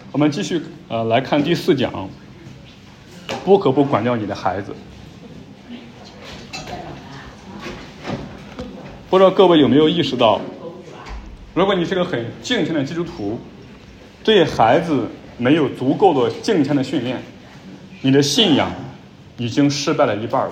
我们继续来看第4讲，不可不管教你的孩子。不知道各位有没有意识到，如果你是个很敬虔的基督徒，对孩子没有足够的敬虔的训练，你的信仰已经失败了一半了。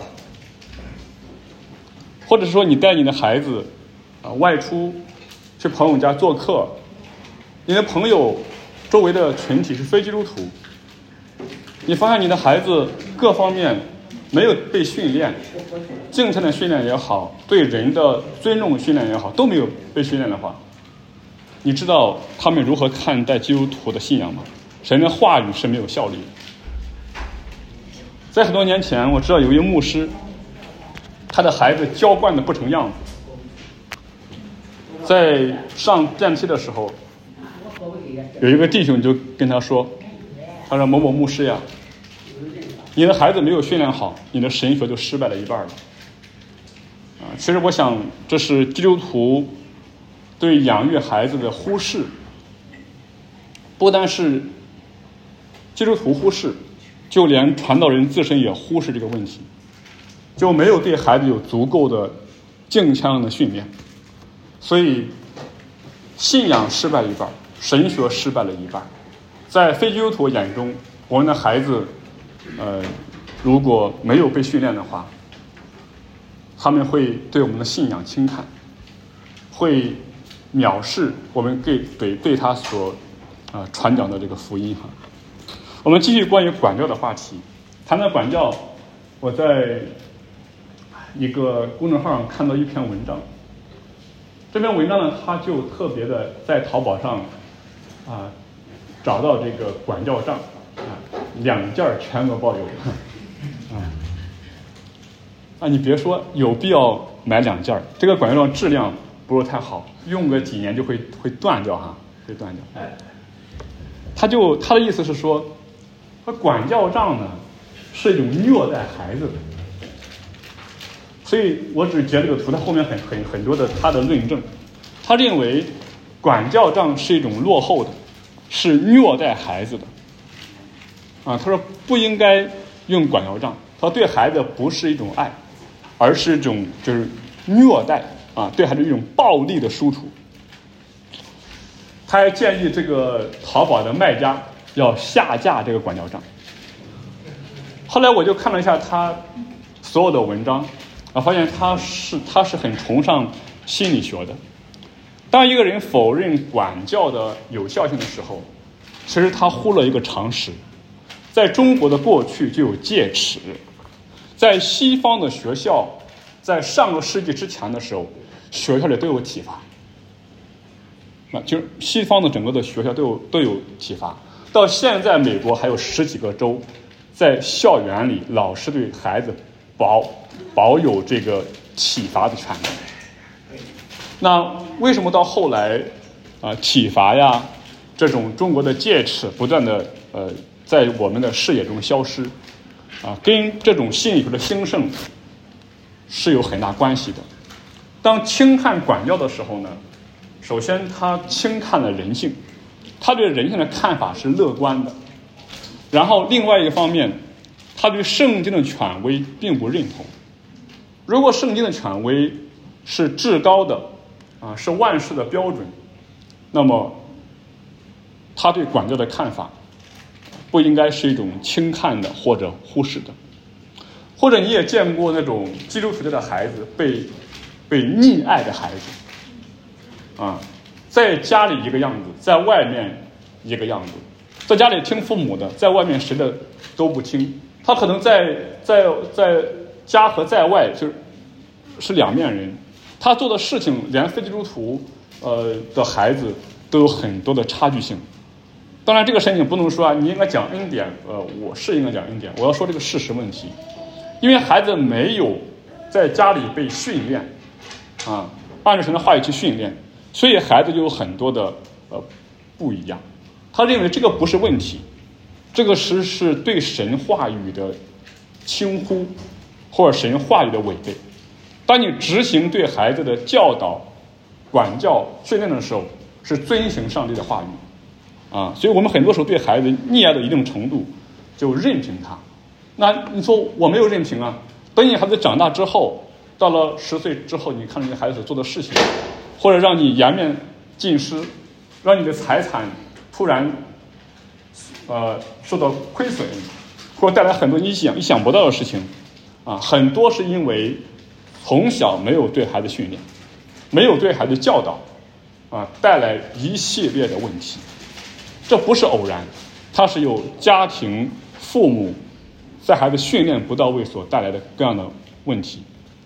或者说你带你的孩子外出去朋友家做客，你的朋友周围的群体是非基督徒，你发现你的孩子各方面没有被训练，敬虔的训练也好，对人的尊重训练也好，都没有被训练的话，你知道他们如何看待基督徒的信仰吗？神的话语是没有效力的。在很多年前，我知道有一位牧师，他的孩子娇惯的不成样子。在上电梯的时候，有一个弟兄就跟他说，他说某某牧师呀，你的孩子没有训练好，你的神学就失败了一半了。其实我想这是基督徒对养育孩子的忽视，不单是基督徒忽视，就连传道人自身也忽视这个问题，就没有对孩子有足够的敬虔的训练，所以信仰失败一半，神学失败了一半。在非基督徒眼中，我们的孩子如果没有被训练的话，他们会对我们的信仰轻看，会藐视我们对他所传讲的这个福音哈。我们继续关于管教的话题。谈到管教，我在一个公众号上看到一篇文章，这篇文章呢，他就特别的在淘宝上找到这个管教杖2件全额包邮你别说，有必要买2件。这个管教杖质量不是太好，用个几年就会断掉会断掉。他的意思是说，管教杖呢是一种虐待孩子的。所以我只截这个图，他后面很多的他的论证。他认为管教杖是一种落后的，是虐待孩子的他说不应该用管教杖，他说对孩子不是一种爱，而是一种就是虐待对孩子一种暴力的输出。他还建议这个淘宝的卖家要下架这个管教杖。后来我就看了一下他所有的文章，发现他是很崇尚心理学的。当一个人否认管教的有效性的时候，其实他忽略一个常识，在中国的过去就有戒尺，在西方的学校，在上个世纪之前的时候，学校里都有体罚。就是西方的整个的学校都有体罚，到现在美国还有10几个州，在校园里老师对孩子保有这个体罚的权利。那为什么到后来体罚呀这种中国的戒尺不断的在我们的视野中消失跟这种心理学的兴盛是有很大关系的。当轻看管教的时候呢，首先他轻看了人性，他对人性的看法是乐观的。然后另外一个方面，他对圣经的权威并不认同。如果圣经的权威是至高的是万事的标准，那么他对管教的看法不应该是一种轻看的或者忽视的。或者你也见过那种基督徒家的孩子被溺爱的孩子在家里一个样子，在外面一个样子，在家里听父母的，在外面谁的都不听。他可能在家和在外就是两面人，他做的事情连非基督徒的孩子都有很多的差距性。当然这个事情不能说你应该讲恩典，我是应该讲恩典，我要说这个事实问题。因为孩子没有在家里被训练按照神的话语去训练，所以孩子就有很多的不一样。他认为这个不是问题，这个是对神话语的轻忽或者神话语的违背。当你执行对孩子的教导、管教、训练的时候，是遵行上帝的话语所以我们很多时候对孩子溺爱到一定程度，就任凭他。那你说我没有任凭啊？等你孩子长大之后，到了10岁之后，你看你的孩子做的事情，或者让你颜面尽失，让你的财产突然受到亏损，或者带来很多意想不到的事情很多是因为从小没有对孩子训练，没有对孩子教导带来一系列的问题。这不是偶然，它是由家庭父母在孩子训练不到位所带来的各样的问题。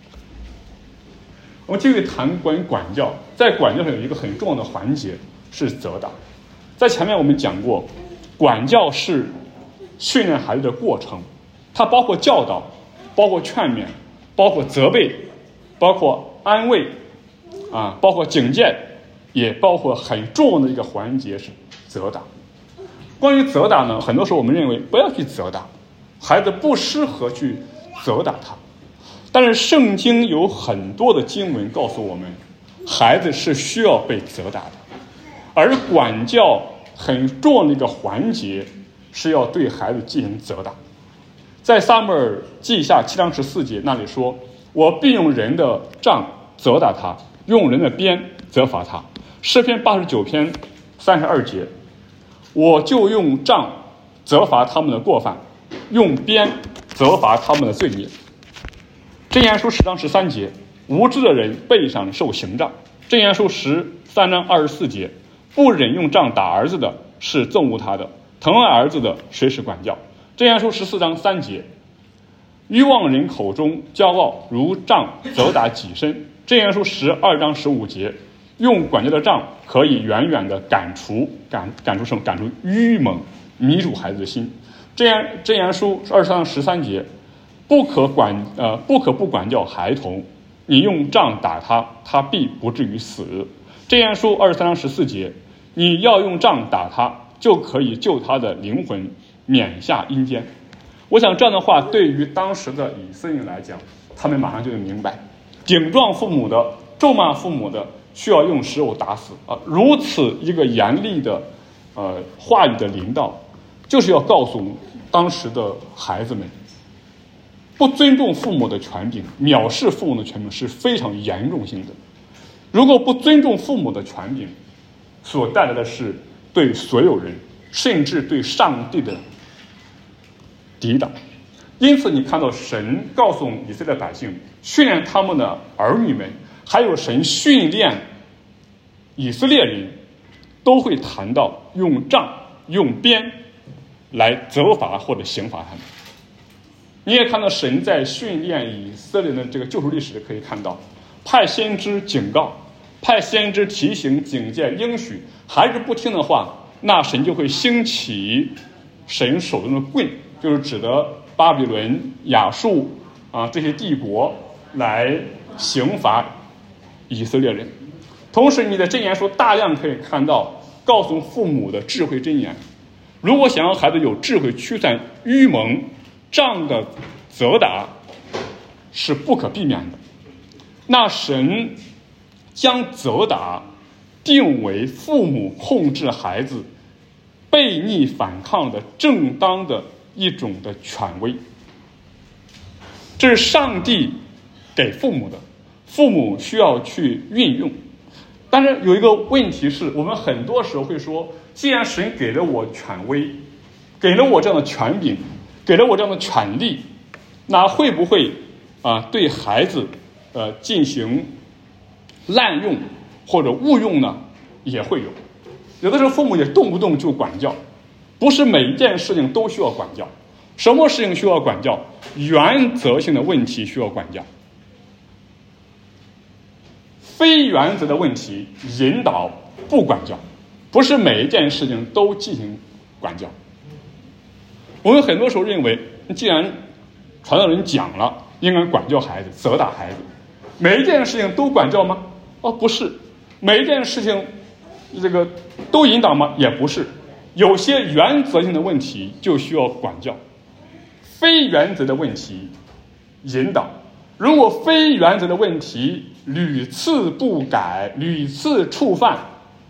我们继续谈关于管教，在管教上有一个很重要的环节是责打。在前面我们讲过，管教是训练孩子的过程，它包括教导，包括劝勉，包括责备，包括安慰包括警戒，也包括很重要的一个环节是责打。关于责打呢，很多时候我们认为不要去责打孩子，不适合去责打他。但是圣经有很多的经文告诉我们，孩子是需要被责打的，而管教很重要的一个环节是要对孩子进行责打。在撒母耳记下7章14节那里说，我必用人的杖责打他，用人的鞭责罚他。诗篇89篇32节，我就用杖责罚他们的过犯，用鞭责罚他们的罪孽。箴言书10章13节，无知的人背上受刑杖。箴言书13章24节，不忍用杖打儿子的是憎恶他的，疼爱儿子的谁是管教。箴言书14章3节，愚妄人口中骄傲如杖责打己身。箴言书12章15节，用管教的杖可以远远的赶出愚蒙，迷住孩子的心。箴言书23章13节，不可不管教孩童，你用杖打他，他必不至于死。箴言书23章14节，你要用杖打他，就可以救他的灵魂免下阴间。我想这样的话对于当时的以色列人来讲，他们马上就能明白，顶撞父母的、咒骂父母的需要用石头打死如此一个严厉的话语的领导，就是要告诉当时的孩子们，不尊重父母的权柄，藐视父母的权柄是非常严重性的。如果不尊重父母的权柄，所带来的是对所有人，甚至对上帝的抵挡。因此你看到神告诉以色列百姓，训练他们的儿女们，还有神训练以色列人，都会谈到用杖用鞭来责罚或者刑罚他们。你也看到神在训练以色列的这个救赎历史，可以看到派先知警告，派先知提醒警戒应许，还是不听的话，那神就会兴起神手中的棍，就是指的巴比伦、亚述这些帝国来刑罚以色列人。同时你的箴言书大量可以看到告诉父母的智慧箴言，如果想让孩子有智慧驱散愚蒙，杖的责打是不可避免的。那神将责打定为父母控制孩子悖逆反抗的正当的一种的权威，这是上帝给父母的，父母需要去运用。但是有一个问题是，我们很多时候会说，既然神给了我权威，给了我这样的权柄，给了我这样的权利，那会不会对孩子进行滥用或者误用呢？也会有。有的时候父母也动不动就管教，不是每一件事情都需要管教。什么事情需要管教？原则性的问题需要管教，非原则的问题引导不管教，不是每一件事情都进行管教。我们很多时候认为，既然传道人讲了应该管教孩子，责打孩子，每一件事情都管教吗？不是。每一件事情这个都引导吗？也不是。有些原则性的问题就需要管教，非原则的问题引导。如果非原则的问题屡次不改，屡次触犯，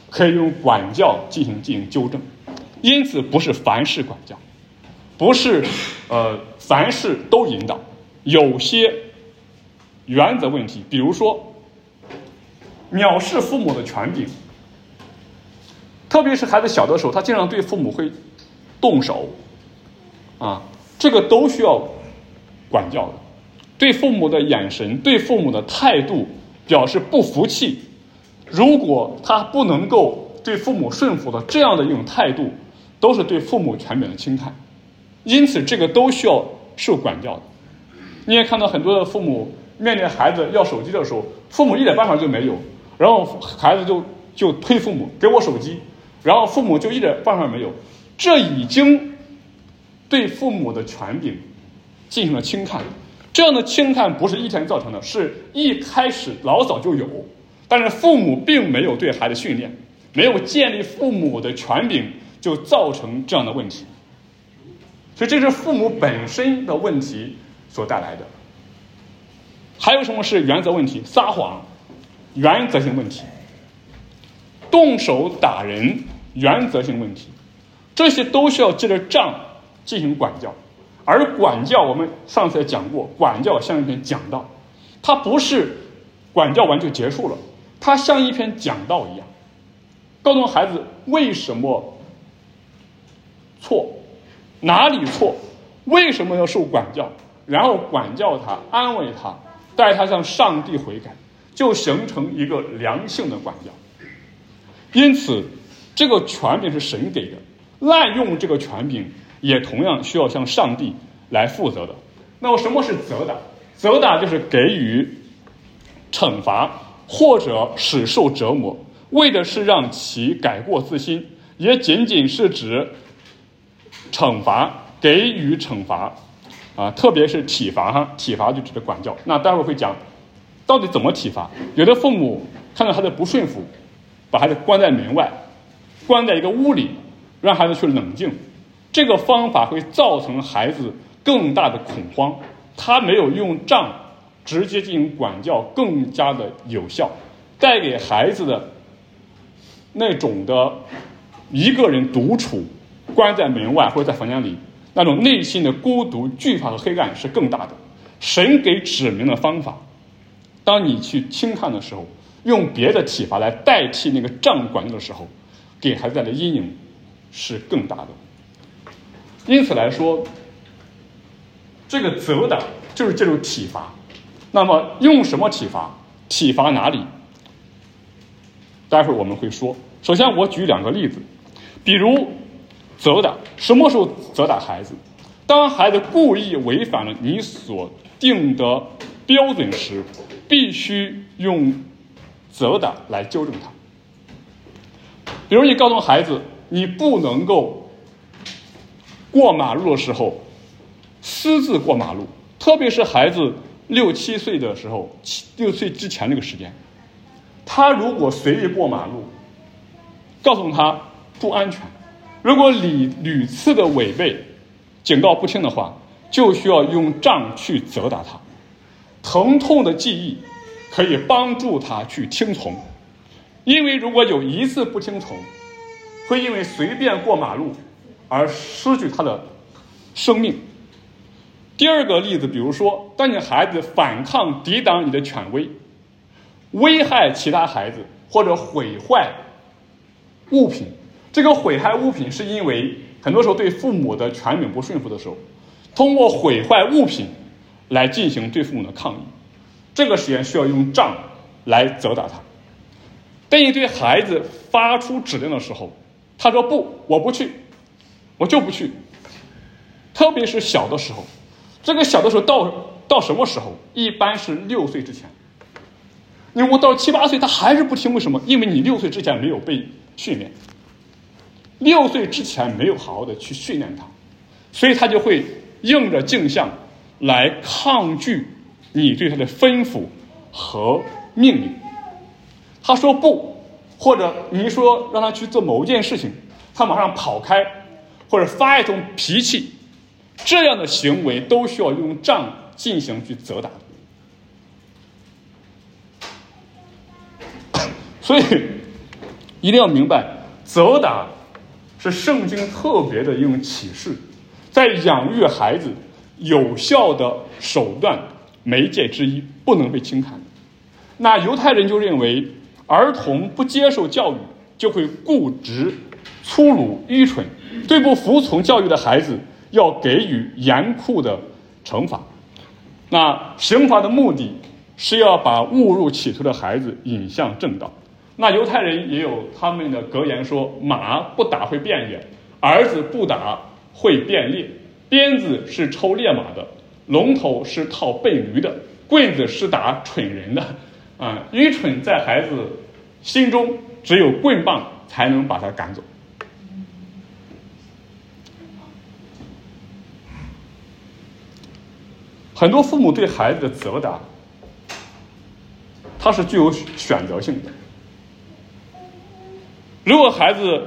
可以用管教进行纠正。因此，不是凡事管教，不是凡事都引导，有些原则问题，比如说藐视父母的权柄，特别是孩子小的时候，他经常对父母会动手啊，这个都需要管教的。对父母的眼神，对父母的态度表示不服气，如果他不能够对父母顺服的这样的一种态度，都是对父母权柄的侵害，因此这个都需要受管教的。你也看到很多的父母面对孩子要手机的时候，父母一点办法就没有，然后孩子就推父母给我手机，然后父母就一点办法没有，这已经对父母的权柄进行了轻看。这样的轻看不是一天造成的，是一开始老早就有，但是父母并没有对孩子训练，没有建立父母的权柄，就造成这样的问题。所以这是父母本身的问题所带来的。还有什么是原则问题？撒谎，原则性问题；动手打人，原则性问题。这些都需要借着杖进行管教。而管教，我们上次也讲过，管教像一篇讲道，它不是管教完就结束了，它像一篇讲道一样，告诉孩子为什么错，哪里错，为什么要受管教，然后管教他，安慰他，带他向上帝悔改，就形成一个良性的管教。因此，这个权柄是神给的，滥用这个权柄也同样需要向上帝来负责的。那么什么是责打？责打就是给予惩罚或者使受折磨，为的是让其改过自新，也仅仅是指惩罚，给予惩罚啊，特别是体罚哈，体罚就指的管教。那待会儿会讲到底怎么体罚。有的父母看到孩子不顺服，把孩子关在门外，关在一个屋里，让孩子去冷静，这个方法会造成孩子更大的恐慌，他没有用杖直接进行管教更加的有效，带给孩子的那种的一个人独处，关在门外或者在房间里，那种内心的孤独、惧怕和黑暗是更大的。神给指明的方法，当你去轻看的时候，用别的体罚来代替那个杖管教的时候，给孩子带来的阴影是更大的。因此来说，这个责打就是这种体罚。那么用什么体罚？体罚哪里？待会儿我们会说。首先我举两个例子，比如责打，什么时候责打孩子？当孩子故意违反了你所定的标准时，必须用责打来纠正他。比如你告诉孩子，你不能够过马路的时候私自过马路，特别是孩子6、7岁的时候，6岁之前那个时间，他如果随意过马路，告诉他不安全，如果屡次的违背，警告不听的话，就需要用杖去责打他。疼痛的记忆可以帮助他去听从，因为如果有一次不听从，会因为随便过马路而失去他的生命。第二个例子，比如说当你孩子反抗抵挡你的权威，危害其他孩子或者毁坏物品，这个毁害物品是因为很多时候对父母的权柄不顺服的时候，通过毁坏物品来进行对父母的抗议，这个时间需要用杖来责打他。当你对孩子发出指令的时候，他说不，我不去，我就不去。特别是小的时候，这个小的时候到什么时候？一般是6岁之前。你如果到7、8岁他还是不听，为什么？因为你6岁之前没有被训练，6岁之前没有好好的去训练他，所以他就会应着镜像来抗拒你对他的吩咐和命令。他说不，或者你说让他去做某一件事情，他马上跑开或者发一种脾气，这样的行为都需要用杖进行去责打。所以一定要明白，责打是圣经特别的一种启示，在养育孩子有效的手段媒介之一，不能被轻看。那犹太人就认为，儿童不接受教育就会固执、粗鲁、愚蠢，对不服从教育的孩子要给予严酷的惩罚。那刑罚的目的是要把误入歧途的孩子引向正道。那犹太人也有他们的格言说，马不打会变野，儿子不打会变猎，鞭子是抽烈马的，龙头是套笨驴的，棍子是打蠢人的。愚蠢在孩子心中，只有棍棒才能把他赶走。很多父母对孩子的责打，它是具有选择性的。如果孩子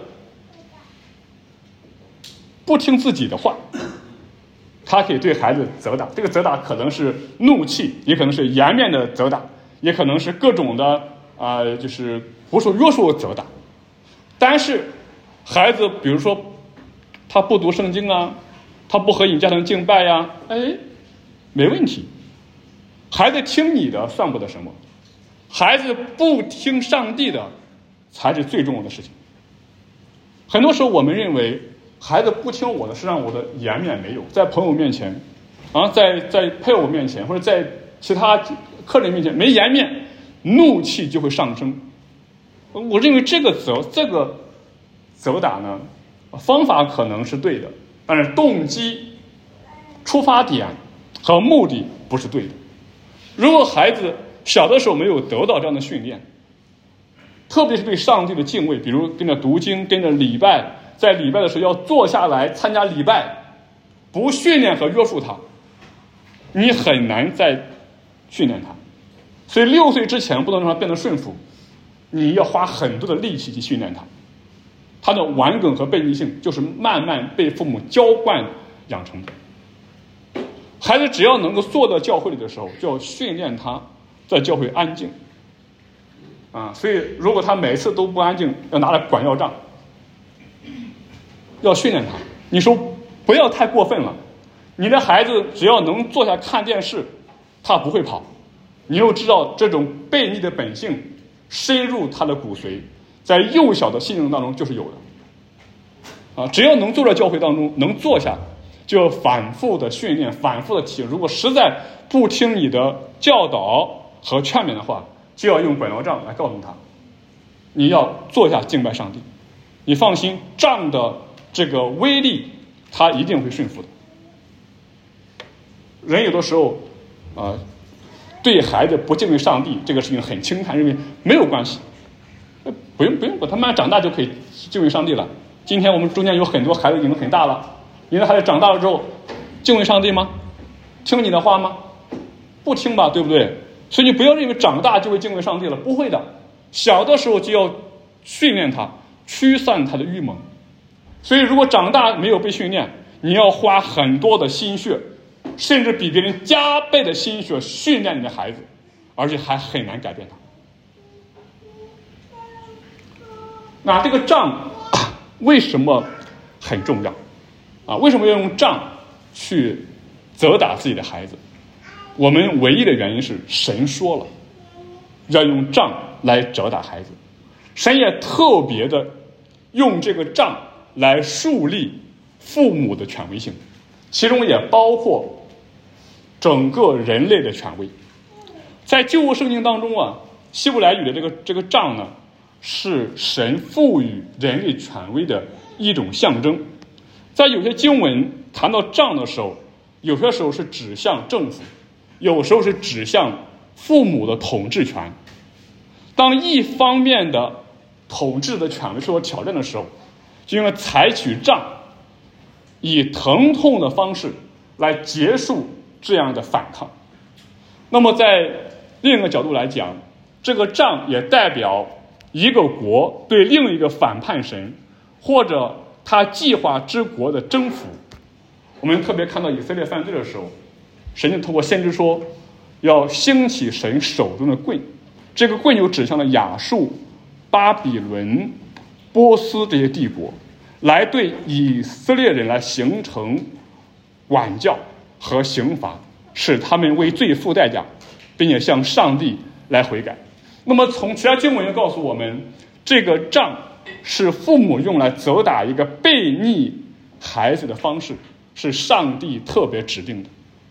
不听自己的话，他可以对孩子责打，这个责打可能是怒气，也可能是颜面的责打，也可能是各种的就是不受约束的责打。但是孩子比如说他不读圣经啊，他不和你家庭敬拜呀，没问题，孩子听你的算不得什么，孩子不听上帝的才是最重要的事情。很多时候我们认为孩子不听我的是让我的颜面没有，在朋友面前在配偶面前或者在其他客人面前没颜面，怒气就会上升。我认为这个责打呢，方法可能是对的，但是动机、出发点和目的不是对的。如果孩子小的时候没有得到这样的训练，特别是对上帝的敬畏，比如跟着读经，跟着礼拜，在礼拜的时候要坐下来参加礼拜，不训练和约束他，你很难再训练他。所以6岁之前不能让他变得顺服，你要花很多的力气去训练他。他的顽梗和悖逆性就是慢慢被父母浇灌养成的。孩子只要能够坐到教会里的时候，就要训练他在教会安静。所以如果他每次都不安静，要拿来管要杖，要训练他。你说不要太过分了，你的孩子只要能坐下看电视，他不会跑。你又知道这种悖逆的本性深入他的骨髓，在幼小的心灵当中就是有的。只要能坐在教会当中，能坐下，就要反复的训练，反复的提。如果实在不听你的教导和劝勉的话，就要用管教杖来告诉他，你要坐下敬拜上帝。你放心，杖的这个威力，他一定会顺服的。人有的时候对孩子不敬畏上帝这个事情很轻看，认为没有关系，不用，他慢慢长大就可以敬畏上帝了。今天我们中间有很多孩子已经很大了，你的孩子长大了之后敬畏上帝吗？听你的话吗？不听吧，对不对？所以你不要认为长大就会敬畏上帝了，不会的。小的时候就要训练他，驱散他的愚蒙。所以如果长大没有被训练，你要花很多的心血，甚至比别人加倍的心血训练你的孩子，而且还很难改变他。那这个杖为什么很重要为什么要用杖去责打自己的孩子？我们唯一的原因是神说了要用杖来责打孩子，神也特别的用这个杖来树立父母的权威性，其中也包括整个人类的权威。在旧约圣经当中希伯来语的这个杖呢，是神赋予人类权威的一种象征。在有些经文谈到杖的时候，有些时候是指向政府，有时候是指向父母的统治权。当一方面的统治的权威受到挑战的时候，就应该采取杖，以疼痛的方式来结束这样的反抗。那么在另一个角度来讲，这个杖也代表一个国对另一个反叛神或者他计划之国的征服。我们特别看到以色列犯罪的时候，神就透过先知说要兴起神手中的棍，这个棍就指向了亚述、巴比伦波斯这些帝国，来对以色列人来形成管教和刑罚，使他们为罪付代价，并且向上帝来悔改。那么从其他经文告诉我们，这个杖是父母用来责打一个悖逆孩子的方式，是上帝特别指定的。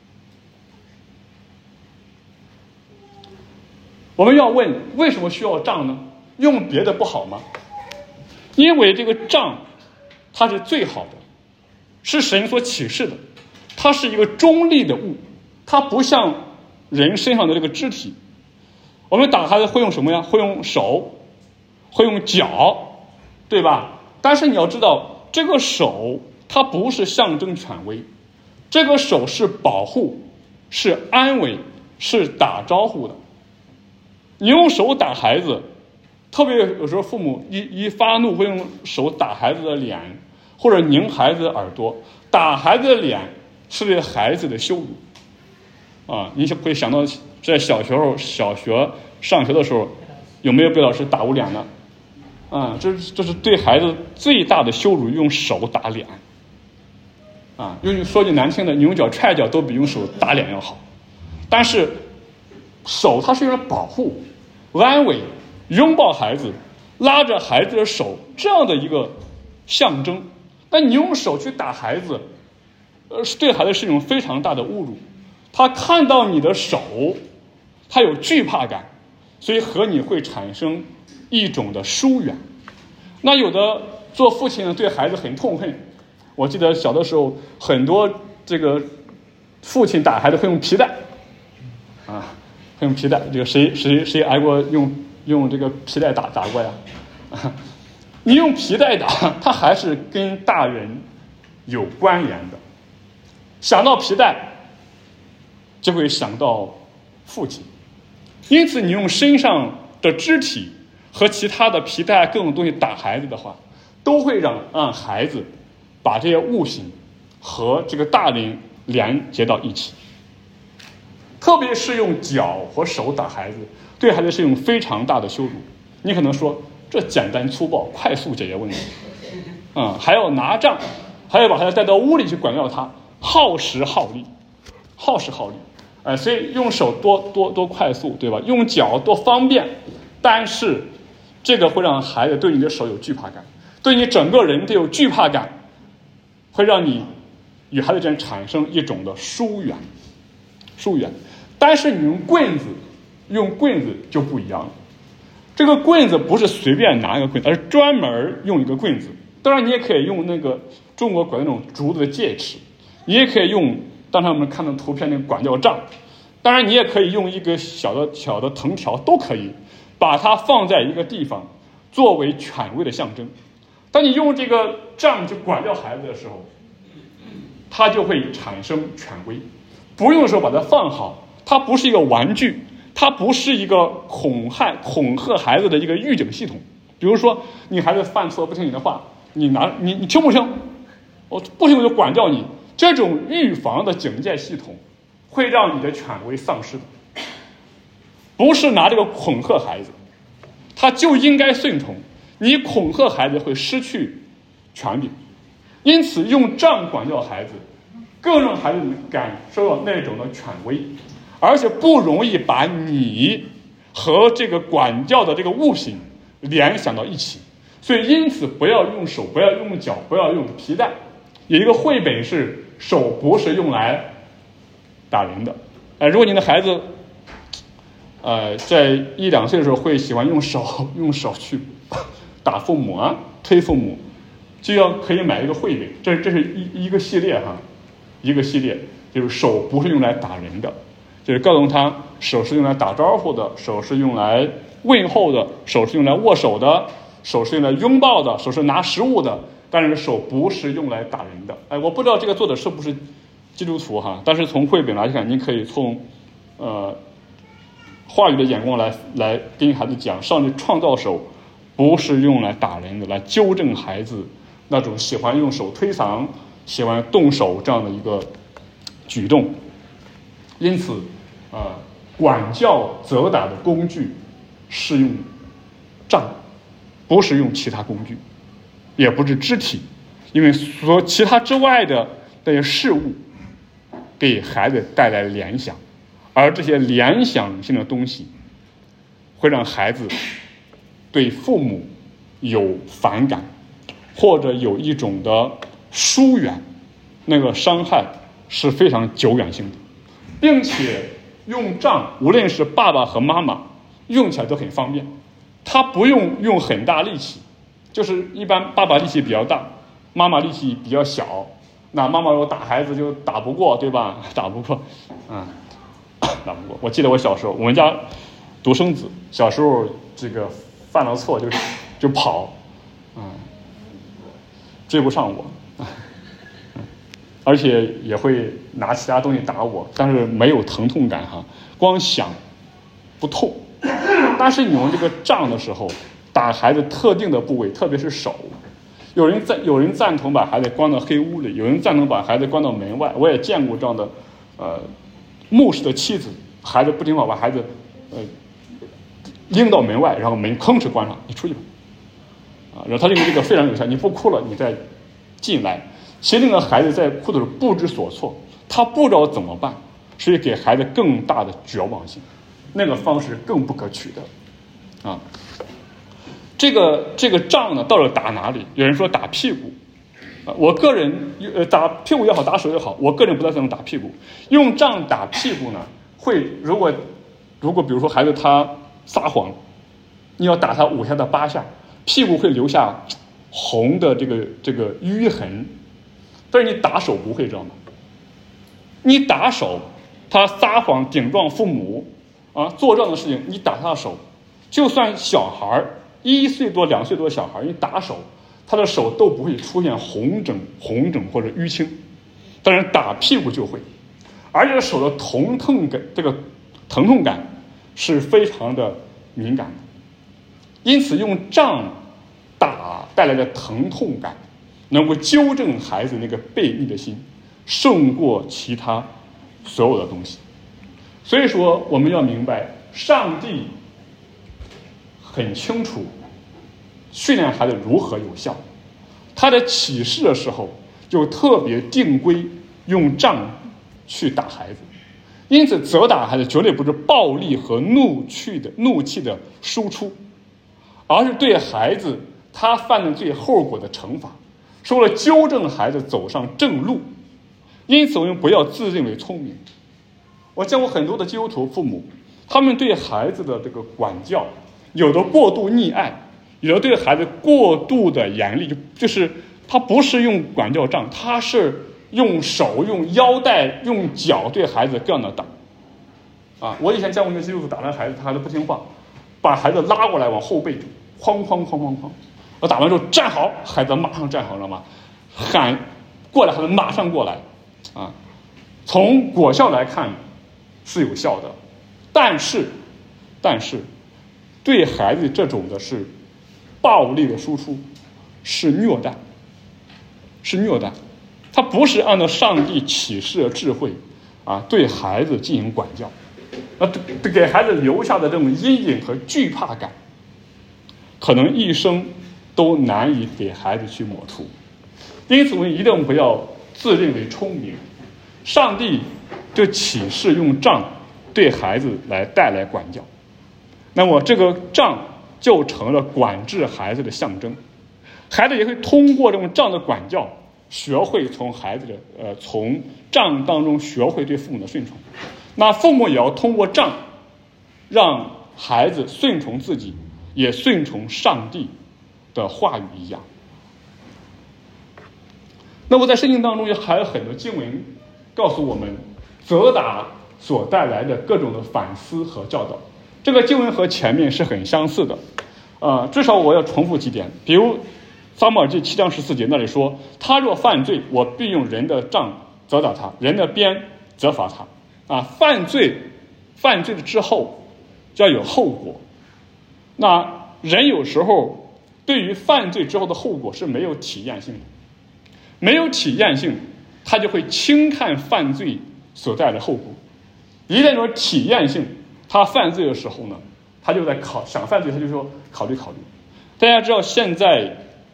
我们要问，为什么需要杖呢？用别的不好吗？因为这个杖它是最好的，是神所启示的，它是一个中立的物，它不像人身上的这个肢体。我们打孩子会用什么呀？会用手，会用脚，对吧？但是你要知道，这个手它不是象征权威，这个手是保护，是安慰，是打招呼的。你用手打孩子，特别有时候父母一发怒会用手打孩子的脸，或者拧孩子的耳朵。打孩子的脸是对孩子的羞辱啊！你会想到在小学上学的时候，有没有被老师打过脸呢？啊，这是对孩子最大的羞辱，用手打脸啊！说句难听的，你用脚踹脚都比用手打脸要好。但是手它是用来保护、安慰、拥抱孩子，拉着孩子的手，这样的一个象征。但你用手去打孩子，对孩子是一种非常大的侮辱。他看到你的手，他有惧怕感，所以和你会产生一种的疏远。那有的做父亲的对孩子很痛恨。我记得小的时候，很多这个父亲打孩子会用皮带啊，会用皮带。这个谁挨过用这个皮带打过呀？你用皮带打，它还是跟大人有关联的。想到皮带，就会想到父亲。因此你用身上的肢体和其他的皮带各种东西打孩子的话，都会让孩子把这些物品和这个大人连接到一起。特别是用脚和手打孩子，对孩子是一种非常大的羞辱。你可能说，这简单粗暴，快速解决问题还要拿杖，还要把孩子带到屋里去管教他，耗时耗力。所以用手多快速，对吧？用脚多方便，但是这个会让孩子对你的手有惧怕感，对你整个人都有惧怕感，会让你与孩子之间产生一种的疏远。但是你用棍子就不一样了。这个棍子不是随便拿一个棍子，而是专门用一个棍子。当然你也可以用那个中国管那种竹子的戒尺，你也可以用当才我们看到图片那个管教杖，当然你也可以用一个小的藤条，都可以把它放在一个地方作为权威的象征。当你用这个杖去管教孩子的时候，它就会产生权威。不用的时候把它放好，它不是一个玩具，它不是一个恐吓孩子的一个预警系统。比如说你孩子犯错不听你的话，你听不听？我不听我就管教你。这种预防的警戒系统会让你的权威丧失的。不是拿这个恐吓孩子，他就应该顺从。你恐吓孩子会失去权柄，因此用杖管教孩子，更让孩子感受到那种的权威，而且不容易把你和这个管教的这个物品联想到一起。所以因此不要用手，不要用脚，不要用皮带。有一个绘本是手不是用来打人的。如果你的孩子在1-2岁的时候会喜欢用手去打父母推父母，就可以买一个绘本。这是一个系列一个系列，就是手不是用来打人的，就是告诉他手是用来打招呼的，手是用来问候的，手是用来握手的，手是用来拥抱的，手是拿食物的，但是手不是用来打人的。我不知道这个作者是不是基督徒但是从绘本来看，你可以从话语的眼光来跟孩子讲，上帝创造手不是用来打人的，来纠正孩子那种喜欢用手推搡、喜欢动手这样的一个举动。因此管教责打的工具是用杖， 不是用其他工具，也不是肢体，因为所其他之外的这些事物给孩子带来联想，而这些联想性的东西会让孩子对父母有反感，或者有一种的疏远，那个伤害是非常久远性的，并且用杖，无论是爸爸和妈妈用起来都很方便，他不用很大力气，就是一般爸爸力气比较大，妈妈力气比较小，那妈妈如果打孩子就打不过，对吧？打不过，打不过。我记得我小时候，我们家独生子，小时候这个犯了错就跑，追不上我，而且也会拿其他东西打我，但是没有疼痛感哈，光想不痛。但是你用这个杖的时候，打孩子特定的部位，特别是手。有人赞同把孩子关到黑屋里，有人赞同把孩子关到门外。我也见过这样的牧师的妻子，孩子不听话，把孩子拎到门外，然后门吭哧关上，你出去吧。然后他认为这个非常有效，你不哭了，你再进来。其实那个孩子在哭的时候不知所措，他不知道怎么办，所以给孩子更大的绝望性，那个方式更不可取的。这个杖呢，到底打哪里？有人说打屁股，我个人打屁股也好，打手也好，我个人不太赞成打屁股。用杖打屁股呢，会如果比如说孩子他撒谎，你要打他5下到8下，屁股会留下红的这个淤痕。但是你打手不会这样的，你打手，他撒谎顶撞父母做这样的事情，你打他的手，就算小孩1岁多2岁多的小孩，你打手，他的手都不会出现红疹或者淤青，但是打屁股就会，而且手的疼痛感是非常的敏感的，因此用杖打带来的疼痛感能够纠正孩子那个悖逆的心，胜过其他所有的东西。所以说我们要明白，上帝很清楚训练孩子如何有效，他在启示的时候就特别定规用杖去打孩子。因此责打孩子绝对不是暴力和怒气的输出，而是对孩子他犯的罪后果的惩罚，是为了纠正孩子走上正路。因此我们不要自认为聪明。我见过很多的基督徒父母，他们对孩子的这个管教，有的过度溺爱，有的对孩子过度的严厉，就是他不是用管教杖，他是用手、用腰带、用脚对孩子各样的打。我以前见过一个基督徒打完孩子，他孩子不听话，把孩子拉过来往后背哐哐哐哐哐，我打完之后站好，孩子马上站好，知道吗？喊过来，孩子马上过来。从果效来看是有效的，但是对孩子这种的是暴力的输出，是虐待，他不是按照上帝启示的智慧对孩子进行管教，给孩子留下的这种阴影和惧怕感，可能一生都难以给孩子去抹除。因此我们一定不要自认为聪明，上帝就启示用杖对孩子来带来管教，那么这个杖就成了管制孩子的象征，孩子也会通过这种杖的管教，学会从杖当中学会对父母的顺从。那父母也要通过杖让孩子顺从自己，也顺从上帝的话语一样。那么在圣经当中还有很多经文告诉我们责打所带来的各种的反思和教导，这个经文和前面是很相似的。至少我要重复几点，比如撒母耳记7章14节那里说，他若犯罪，我必用人的杖责打他，人的鞭责罚他。犯罪了之后要有后果，那人有时候对于犯罪之后的后果是没有体验性的，没有体验性，他就会轻看犯罪所带来的后果。一旦有体验性，他犯罪的时候呢，他就在想犯罪，他就说考虑。 大家知道现在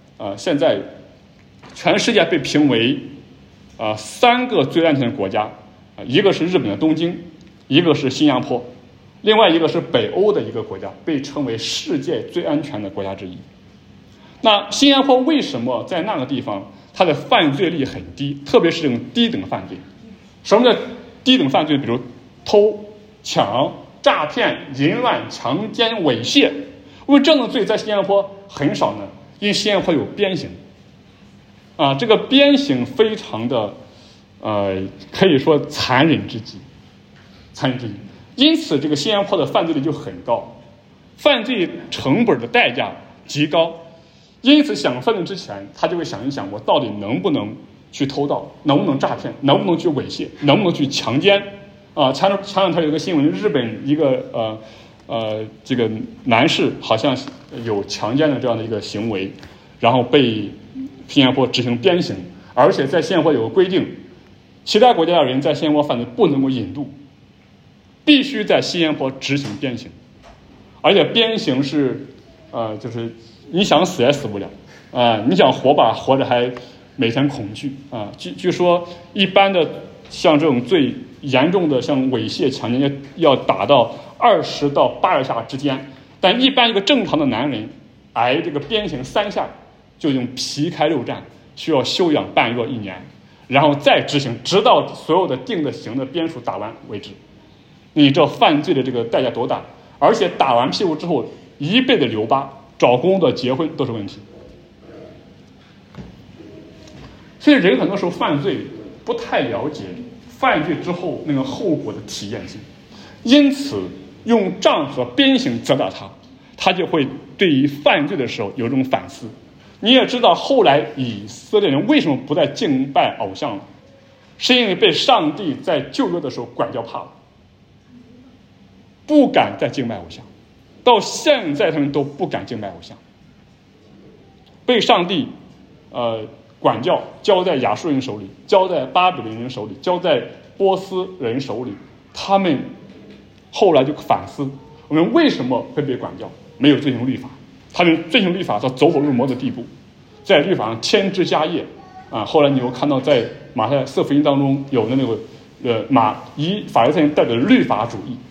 全世界被评为3个最安全的国家，一个是日本的东京，一个是新加坡，另外一个是北欧的一个国家，被称为世界最安全的国家之一。那新加坡为什么在那个地方它的犯罪率很低，特别是这种低等犯罪？什么叫低等犯罪？比如偷、抢、诈骗、淫乱、强奸、猥亵。为这样的罪在新加坡很少呢？因为新加坡有鞭刑这个鞭刑非常的可以说残忍之极。因此这个新加坡的犯罪率就很高，犯罪成本的代价极高。因此想犯罪之前，他就会想一想，我到底能不能去偷盗，能不能诈骗，能不能去猥亵，能不能去强奸前两天有个新闻，日本一个这个男士好像有强奸的这样的一个行为，然后被新加坡执行鞭刑，而且在新加坡有个规定，其他国家的人在新加坡犯罪不能够引渡，必须在新加坡执行鞭刑，而且鞭刑是就是你想死也死不了你想活吧，活着还每天恐惧据说一般的像这种最严重的像猥亵强奸要打到20到80下之间，但一般一个正常的男人挨这个鞭刑3下就已经皮开肉绽，需要休养半月1年，然后再执行，直到所有的定的刑的鞭数打完为止。你知道犯罪的这个代价多大？而且打完屁股之后一辈子留疤，找工作结婚都是问题。所以人很多时候犯罪不太了解犯罪之后那个后果的体验性，因此用杖和鞭刑责打他就会对于犯罪的时候有这种反思。你也知道后来以色列人为什么不再敬拜偶像了，是因为被上帝在旧约的时候管教怕了，不敢再敬拜偶像，到现在他们都不敢敬拜偶像，被上帝管教，交在亚述人手里，交在巴比伦人手里，交在波斯人手里，他们后来就反思，我们为什么会被管教？没有遵行律法，他们遵行律法到走火入魔的地步，在律法上添枝加叶后来你又看到在马太4福音当中有的那个以法利赛人代表的律法主义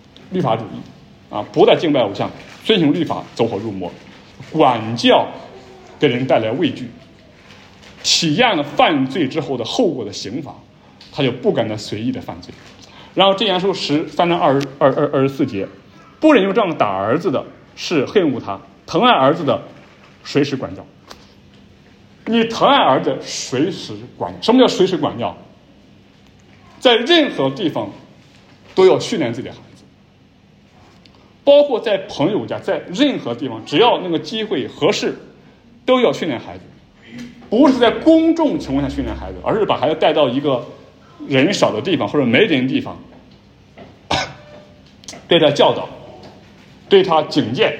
不再敬拜偶像，遵行律法，走火入魔，管教给人带来畏惧，体验了犯罪之后的后果的刑罚，他就不敢再随意的犯罪。然后箴言书13章24节，不忍用杖打儿子的是恨恶他，疼爱儿子的随时管教。你疼爱儿子随时管教。什么叫随时管教？在任何地方都要训练自己的孩子，包括在朋友家，在任何地方只要那个机会合适都要训练孩子。不是在公众情况下训练孩子，而是把孩子带到一个人少的地方或者没人的地方，对他教导，对他警戒，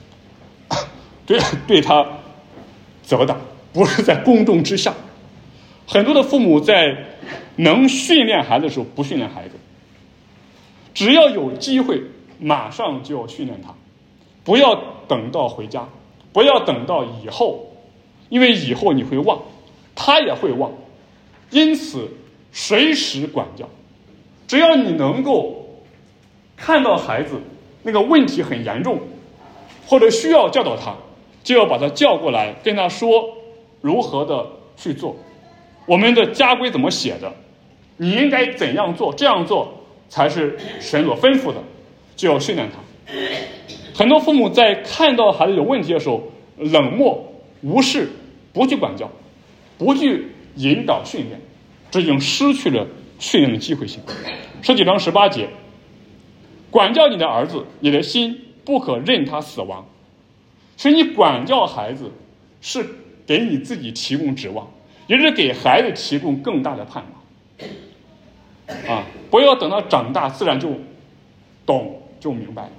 对他责打，不是在公众之下。很多的父母在能训练孩子的时候不训练孩子，只要有机会马上就要训练他，不要等到回家，不要等到以后，因为以后你会忘，他也会忘，因此随时管教。只要你能够看到孩子那个问题很严重，或者需要教导他，就要把他叫过来，跟他说如何的去做，我们的家规怎么写的，你应该怎样做，这样做才是神所吩咐的，就要训练他。很多父母在看到孩子有问题的时候冷漠无视，不去管教，不去引导训练，这已经失去了训练的机会性。19章18节，管教你的儿子，你的心不可任他死亡。所以你管教孩子是给你自己提供指望，也是给孩子提供更大的盼望不要等到长大自然就懂就明白了。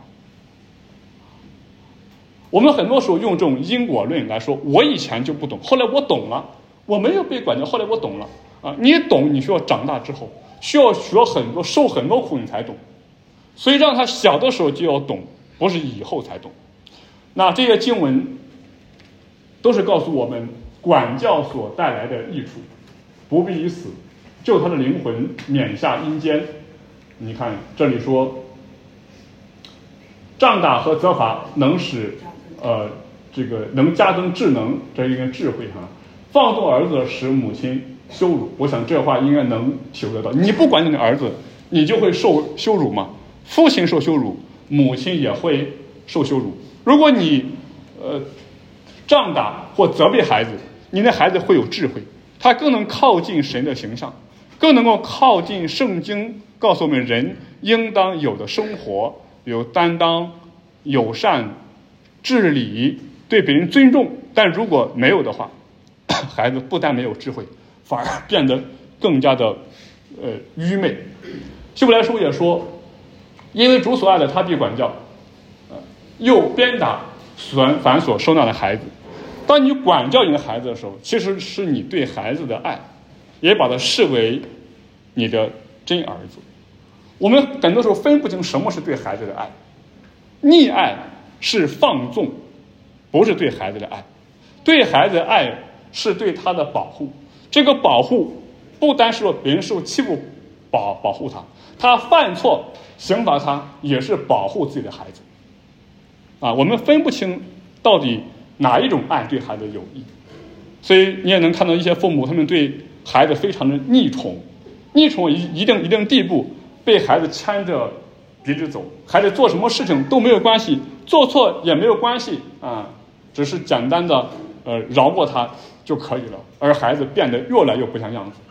我们很多时候用这种因果论来说，我以前就不懂，后来我懂了，我没有被管教，后来我懂了你懂，你需要长大之后需要学很多，受很多苦你才懂，所以让他小的时候就要懂，不是以后才懂。那这些经文都是告诉我们管教所带来的益处，不必于死，救他的灵魂免下阴间。你看这里说，杖打和责罚能使能加增智能，这一个智慧哈。放纵儿子使母亲羞辱，我想这话应该能体会得到。你不管你的儿子，你就会受羞辱吗？父亲受羞辱，母亲也会受羞辱。如果你杖打或责备孩子，你的孩子会有智慧，他更能靠近神的形象，更能够靠近圣经告诉我们人应当有的生活，有担当、友善、治理，对别人尊重。但如果没有的话，孩子不但没有智慧，反而变得更加的愚昧。希伯来书也说，因为主所爱的，他必管教，又鞭打凡所收纳的孩子。当你管教你的孩子的时候，其实是你对孩子的爱，也把他视为你的真儿子。我们很多时候分不清什么是对孩子的爱，溺爱是放纵，不是对孩子的爱。对孩子的爱是对他的保护，这个保护不单是说别人受欺负保护他，他犯错刑罚他也是保护自己的孩子我们分不清到底哪一种爱对孩子有益。所以你也能看到一些父母，他们对孩子非常的溺宠一定地步，被孩子牵着鼻子走，孩子做什么事情都没有关系，做错也没有关系只是简单的饶过他就可以了，而孩子变得越来越不像样子。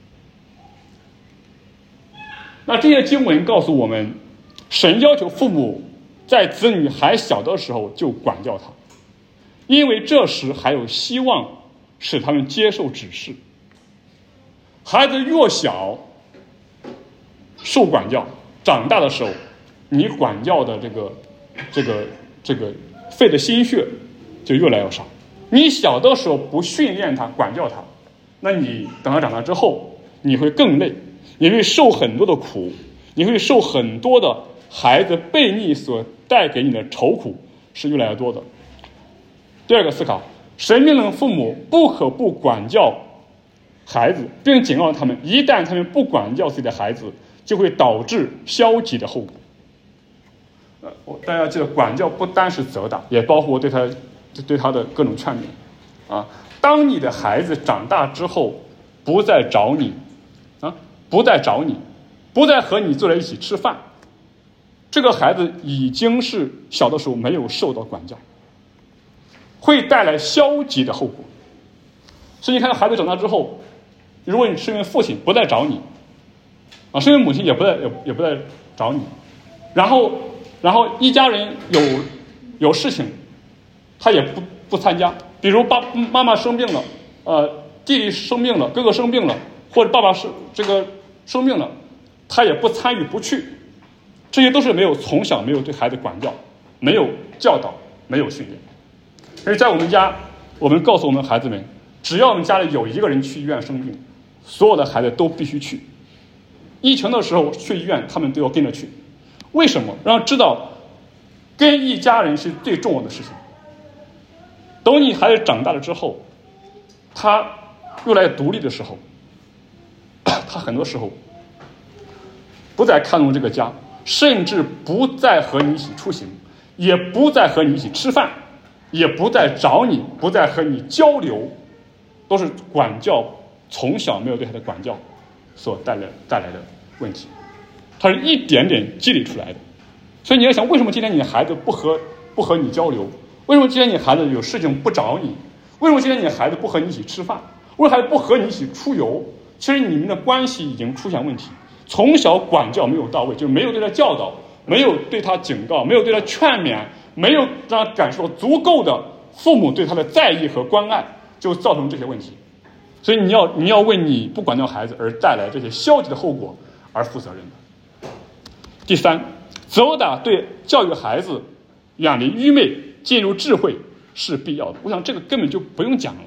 那这些经文告诉我们，神要求父母在子女还小的时候就管教他，因为这时还有希望使他们接受指示。孩子越小受管教，长大的时候你管教的这个费的心血就越来越少。你小的时候不训练他管教他，那你等他长大之后你会更累，你会受很多的苦，你会受很多的孩子悖逆所带给你的愁苦是越来越多的。第二个思考，神命令父母不可不管教孩子，并警告他们，一旦他们不管教自己的孩子，就会导致消极的后果。大家记得，管教不单是责打，也包括对他的各种劝勉当你的孩子长大之后不再找你不再和你坐在一起吃饭，这个孩子已经是小的时候没有受到管教，会带来消极的后果。所以你看到孩子长大之后，如果你身为父亲不再找你身为母亲也不再找你，然后一家人有事情他也不参加，比如妈妈生病了，弟弟生病了，哥哥生病了，或者爸爸生病了，他也不参与不去，这些都是从小没有对孩子管教，没有教导，没有训练。而在我们家，我们告诉我们孩子们，只要我们家里有一个人去医院生病，所有的孩子都必须去。疫情的时候去医院，他们都要跟着去。为什么？让知道跟一家人是最重要的事情。等你孩子长大了之后，他越来越独立的时候，他很多时候不再看重这个家，甚至不再和你一起出行，也不再和你一起吃饭，也不再找你，不再和你交流，都是管教从小没有对他的管教所带来的问题，它是一点点积累出来的。所以你要想，为什么今天你孩子不和你交流？为什么今天你孩子有事情不找你？为什么今天你孩子不和你一起吃饭？为什么孩子不和你一起出游？其实你们的关系已经出现问题，从小管教没有到位，就是没有对他教导，没有对他警告，没有对他劝勉，没有让他感受到足够的父母对他的在意和关爱，就造成这些问题。所以你要为你不管教孩子而带来这些消极的后果而负责任的。第三，责打对教育孩子远离愚昧进入智慧是必要的。我想这个根本就不用讲了，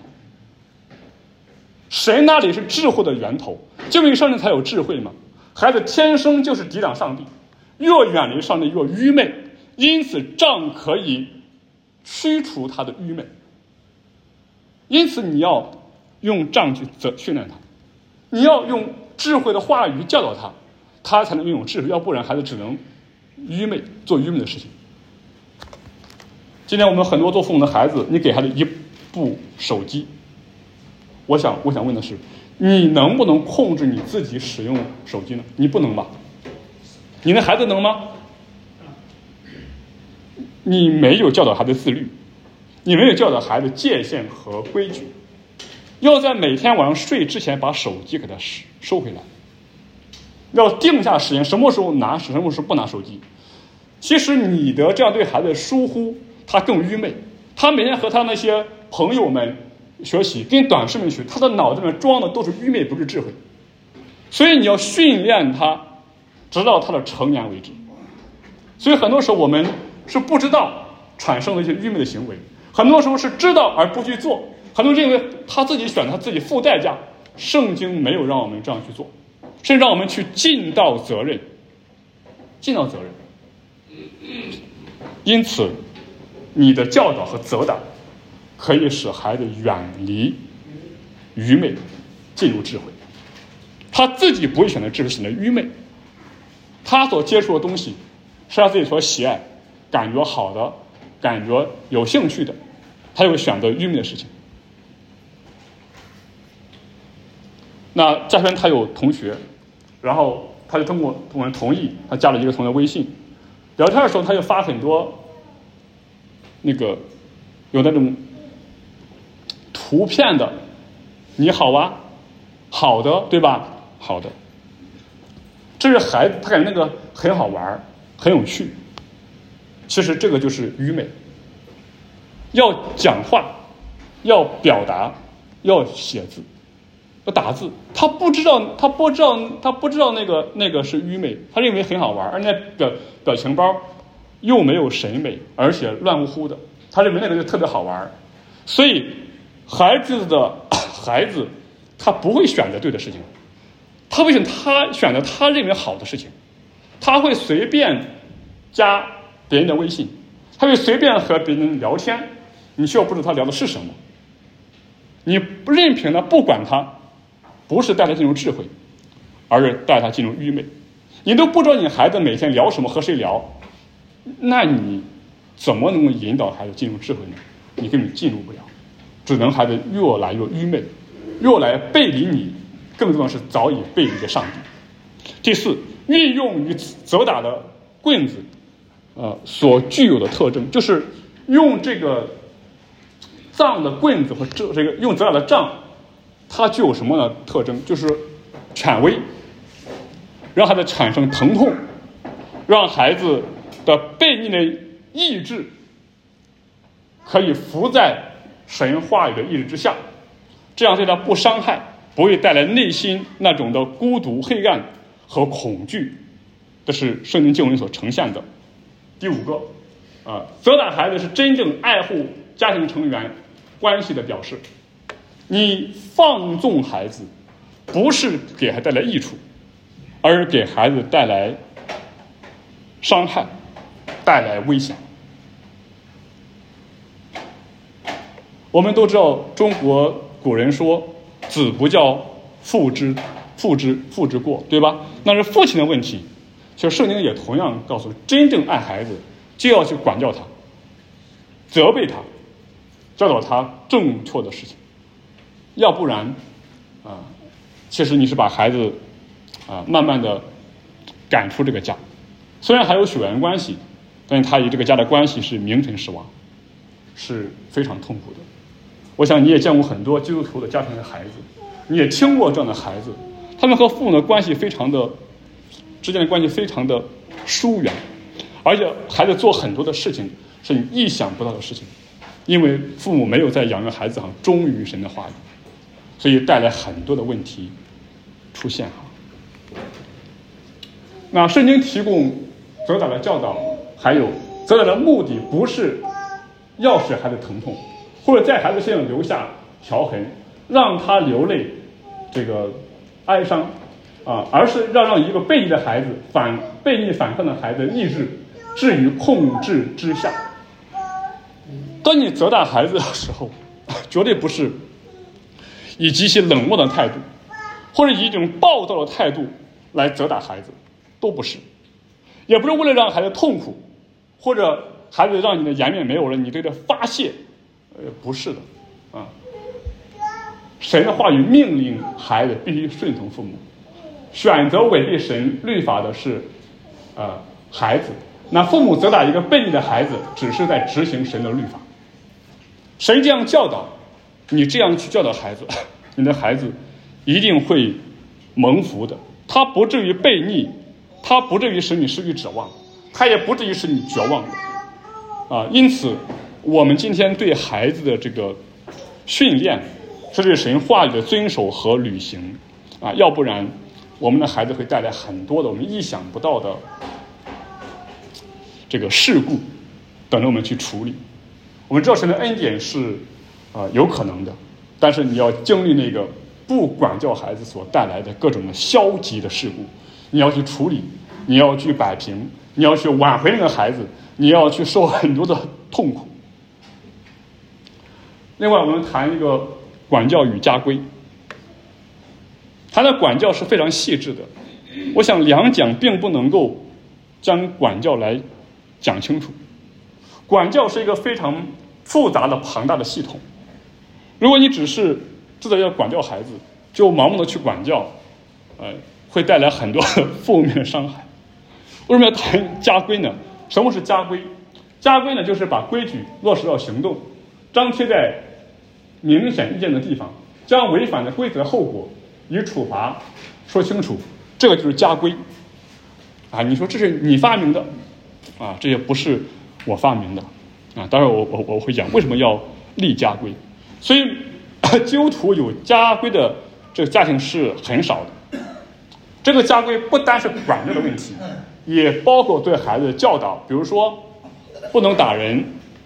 神那里是智慧的源头，就因为上帝才有智慧嘛。孩子天生就是抵挡上帝，越远离上帝越愚昧，因此杖可以驱除他的愚昧。 因此你要用杖去训练他，你要用智慧的话语教导他，他才能拥有智慧，要不然孩子只能愚昧，做愚昧的事情。今天我们很多做父母的孩子，你给孩子一部手机，我想问的是，你能不能控制你自己使用手机呢？你不能吧？你的孩子能吗？你没有教导孩子自律，你没有教导孩子界限和规矩，要在每天晚上睡之前把手机给他收回来，要定下时间，什么时候拿，什么时候不拿手机。其实你的这样对孩子疏忽，他更愚昧。他每天和他那些朋友们学习，跟短视频学，他的脑子里面装的都是愚昧，不是智慧。所以你要训练他，直到他的成年为止。所以很多时候我们是不知道产生了一些愚昧的行为，很多时候是知道而不去做，很多人认为他自己选择，他自己付代价。圣经没有让我们这样去做，甚至让我们去尽到责任，尽到责任。因此你的教导和责打可以使孩子远离愚昧，进入智慧。他自己不会选择智慧，选择愚昧。他所接触的东西是他自己所喜爱、感觉好的、感觉有兴趣的，他就会选择愚昧的事情。那这边他有同学，然后他就通过我们同意，他加了一个同学微信，聊天的时候他就发很多有那种图片的，你好啊，好的，对吧？好的，这是孩子，他感觉那个很好玩，很有趣。其实这个就是愚昧。要讲话，要表达，要写字，要打字。他不知道那个是愚昧，他认为很好玩，而那表情包又没有审美，而且乱乎乎的，他认为那个就特别好玩。所以孩子他不会选择对的事情，他会选择他认为好的事情，他会随便加别人的微信，他会随便和别人聊天，你需要不知道他聊的是什么，你不任凭他，不管他，不是带他进入智慧，而是带他进入愚昧。你都不知道你孩子每天聊什么，和谁聊，那你怎么能够引导孩子进入智慧呢？你根本进入不了，只能孩子越来越愚昧，越来背离你，更重要的是早已背离了上帝。第四，运用与责打的棍子所具有的特征，就是用这个杖的棍子和这个用责打的杖，它具有什么呢特征？就是权威，让孩子产生疼痛，让孩子的悖逆的意志可以服在神话语的意志之下，这样对他不伤害，不会带来内心那种的孤独、黑暗和恐惧。这是圣经经文所呈现的。第五个，责打孩子是真正爱护家庭成员关系的表示。你放纵孩子，不是给孩子带来益处，而给孩子带来伤害，带来危险。我们都知道，中国古人说子不教，父之过，对吧？那是父亲的问题。其实圣经也同样告诉，真正爱孩子就要去管教他，责备他，教导他正确的事情。要不然其实你是把孩子慢慢的赶出这个家，虽然还有血缘关系，但是他与这个家的关系是名存实亡，是非常痛苦的。我想你也见过很多基督徒的家庭的孩子，你也听过这样的孩子，他们和父母的关系之间的关系非常的疏远，而且孩子做很多的事情是你意想不到的事情，因为父母没有在养育孩子上忠于神的话语，所以带来很多的问题出现。那圣经提供责打的教导，还有责打的目的不是要使孩子疼痛，或者在孩子身上留下条痕，让他流泪这个哀伤而是让一个悖逆的孩子悖逆反抗的孩子的意志置于控制之下。当你责打孩子的时候， 绝对不是以极其冷漠的态度，或者以一种暴躁的态度来责打孩子，都不是，也不是为了让孩子痛苦，或者孩子让你的颜面没有了，你对他发泄，不是的啊。神的话语命令孩子必须顺从父母，选择违背神律法的是孩子，那父母责打一个悖逆的孩子，只是在执行神的律法。神这样教导你，这样去教导孩子，你的孩子一定会蒙福的，他不至于悖逆，他不至于使你失去指望，他也不至于使你绝望的因此我们今天对孩子的这个训练是对神话语的遵守和履行要不然我们的孩子会带来很多的我们意想不到的这个事故等着我们去处理。我们知道神的恩典是有可能的，但是你要经历那个不管教孩子所带来的各种的消极的事故，你要去处理，你要去摆平，你要去挽回那个孩子，你要去受很多的痛苦。另外我们谈一个管教与家规，谈的管教是非常细致的，我想两讲并不能够将管教来讲清楚。管教是一个非常复杂的庞大的系统，如果你只是知道要管教孩子，就盲目的去管教会带来很多的负面的伤害。为什么要谈家规呢？什么是家规？家规呢，就是把规矩落实到行动，张贴在明显易见的地方，将违反的规则后果与处罚说清楚，这个就是家规你说这是你发明的这也不是我发明的当然我会讲为什么要立家规。所以基督徒有家规的这个家庭是很少的。这个家规不单是管教的问题，也包括对孩子的教导，比如说不能打人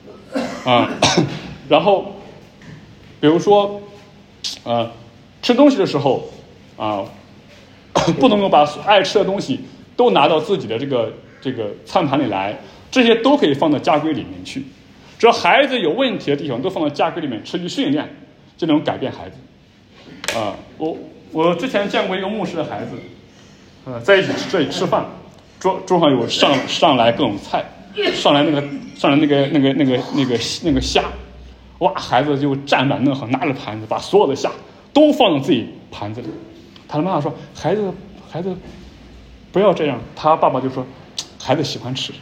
然后比如说吃东西的时候不能够把爱吃的东西都拿到自己的这个餐盘里来，这些都可以放到家规里面去。只要孩子有问题的地方都放到家规里面持续训练，就能改变孩子我之前见过一个牧师的孩子在一起这里吃饭，桌上有上来各种菜，上来那个虾，哇，孩子就站板凳好，拿着盘子把所有的虾都放到自己盘子里。他的妈妈说孩子不要这样，他爸爸就说孩子喜欢吃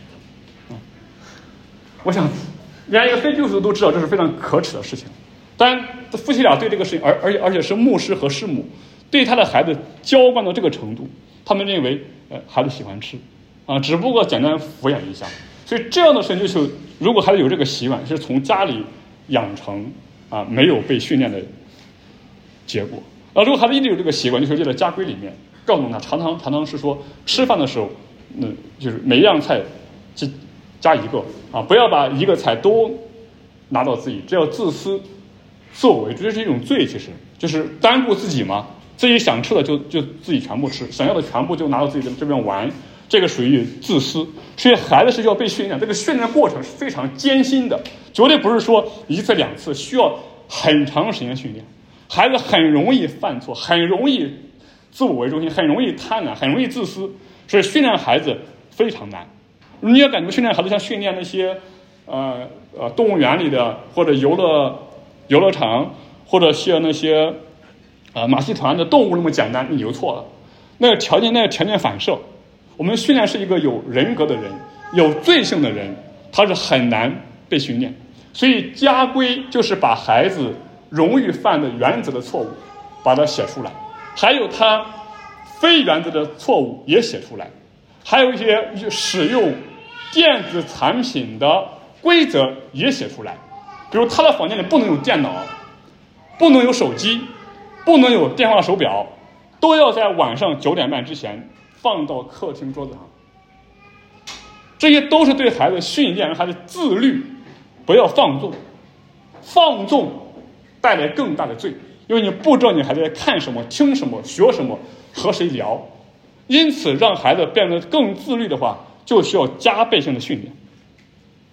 我想连一个非基督徒都知道这是非常可耻的事情。当然夫妻俩对这个事情而且是牧师和师母对他的孩子浇灌到这个程度，他们认为孩子喜欢吃只不过简单抚养一下。所以这样的事情就是如果孩子有这个习惯，是从家里养成没有被训练的结果。如果孩子一直有这个习惯，就是在家规里面告诉他常常是说吃饭的时候就是每一样菜加一个不要把一个菜都拿到自己，这要自私自我为主，这是一种罪，其实就是单顾自己嘛，自己想吃的就自己全部吃，想要的全部就拿到自己这边玩，这个属于自私。所以孩子是要被训练，这个训练过程是非常艰辛的，绝对不是说一次两次，需要很长时间训练。孩子很容易犯错，很容易自我为中心，很容易贪婪，很容易自私，所以训练孩子非常难。你也感觉训练孩子像训练那些动物园里的或者游乐场或者像那些马戏团的动物那么简单，你就错了。那个条件反射，我们训练是一个有人格的人，有罪性的人，他是很难被训练。所以家规就是把孩子容易犯的原则的错误把它写出来，还有他非原则的错误也写出来，还有一些使用电子产品的规则也写出来。比如他的房间里不能有电脑，不能有手机，不能有电话手表，都要在晚上9点半之前放到客厅桌子上。这些都是对孩子训练，让孩子自律，不要放纵。放纵带来更大的罪，因为你不知道你孩子在看什么、听什么、学什么、和谁聊。因此让孩子变得更自律的话，就需要加倍性的训练。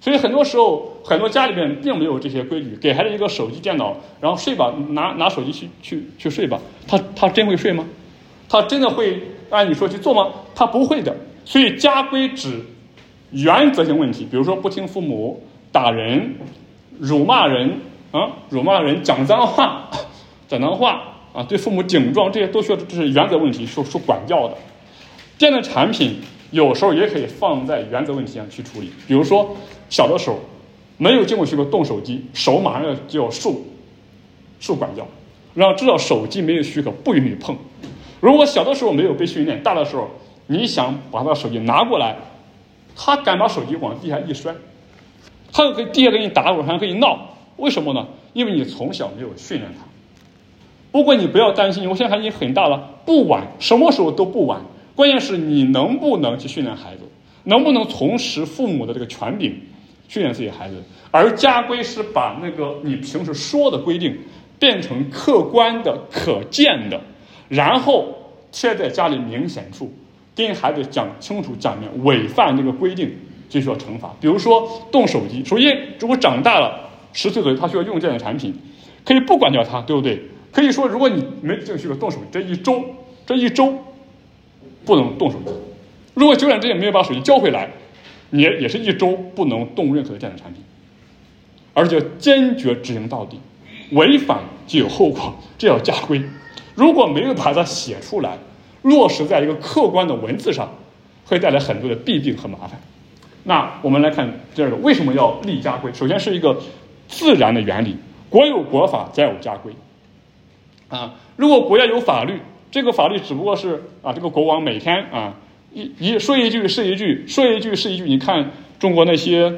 所以很多时候，很多家里面并没有这些规矩，给孩子一个手机、电脑，然后睡吧，拿手机去睡吧。他真会睡吗？他真的会按你说去做吗？他不会的。所以家规指原则性问题，比如说不听父母、打人、辱骂人讲脏话啊，对父母顶撞，这些都需要，这是原则问题，受管教的。电子产品有时候也可以放在原则问题上去处理，比如说小的时候没有经过许可动手机，手马上就要受管教，让知道手机没有许可不允许碰。如果小的时候没有被训练，大的时候你想把他手机拿过来，他敢把手机往地下一摔，他可以地下给你打滚，还可以闹。为什么呢？因为你从小没有训练他。不过你不要担心，我现在孩子已经很大了，不晚，什么时候都不晚。关键是你能不能去训练孩子，能不能从实父母的这个权柄训练自己孩子。而家规是把那个你平时说的规定变成客观的、可见的，然后贴在家里明显处，跟孩子讲清楚讲明，违反这个规定就需要惩罚。比如说动手机，首先如果长大了10岁左右，他需要用这样的产品，可以不管教他，对不对？可以说如果你没这个动手机，这一周不能动手机。如果9点之前没有把手机交回来，你也是1周不能动任何的电子产品，而且坚决执行到底，违反就有后果，这叫家规。如果没有把它写出来，落实在一个客观的文字上，会带来很多的弊病和麻烦。那我们来看第二个，为什么要立家规？首先是一个自然的原理，国有国法，家有家规。如果国家有法律，这个法律只不过是这个国王每天说一句是一句，说一句是一句。你看中国那些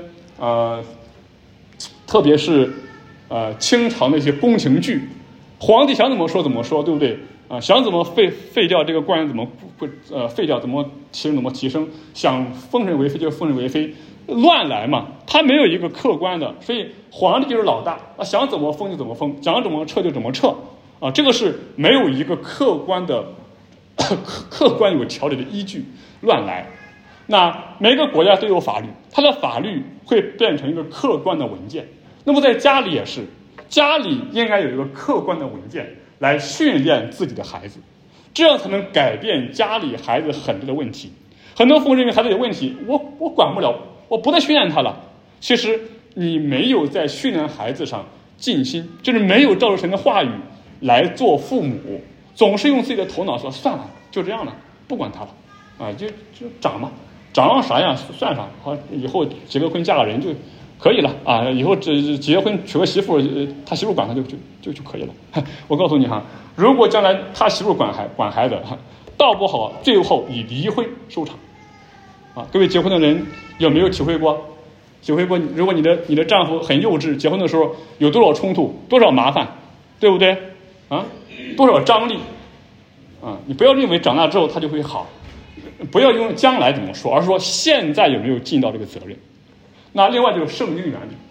特别是清朝那些宫廷剧，皇帝想怎么说怎么说，对不对？想怎么废掉这个官员怎么废掉，怎么提升怎么提升，想封神为妃就封神为妃，乱来嘛。他没有一个客观的，所以皇帝就是老大，想怎么封就怎么封，想怎么撤就怎么撤这个是没有一个客观有条理的依据，乱来。那每个国家都有法律，它的法律会变成一个客观的文件。那么在家里也是，家里应该有一个客观的文件来训练自己的孩子，这样才能改变家里孩子很多的问题。很多父母认为孩子有问题，我管不了，我不再训练他了。其实你没有在训练孩子上尽心，就是没有照着神的话语来做父母，总是用自己的头脑说算了，就这样了，不管他了就长嘛，长啥样算啥，好，以后结个婚嫁个人就可以了以后结婚娶个媳妇，他媳妇管他就可以了。我告诉你如果将来他媳妇管孩子，倒不好最后以离婚收场各位结婚的人有没有体会过？如果你的丈夫很幼稚，结婚的时候有多少冲突，多少麻烦，对不对多少张力你不要认为长大之后他就会好，不要用将来怎么说，而是说现在有没有尽到这个责任。那另外就是圣经原理，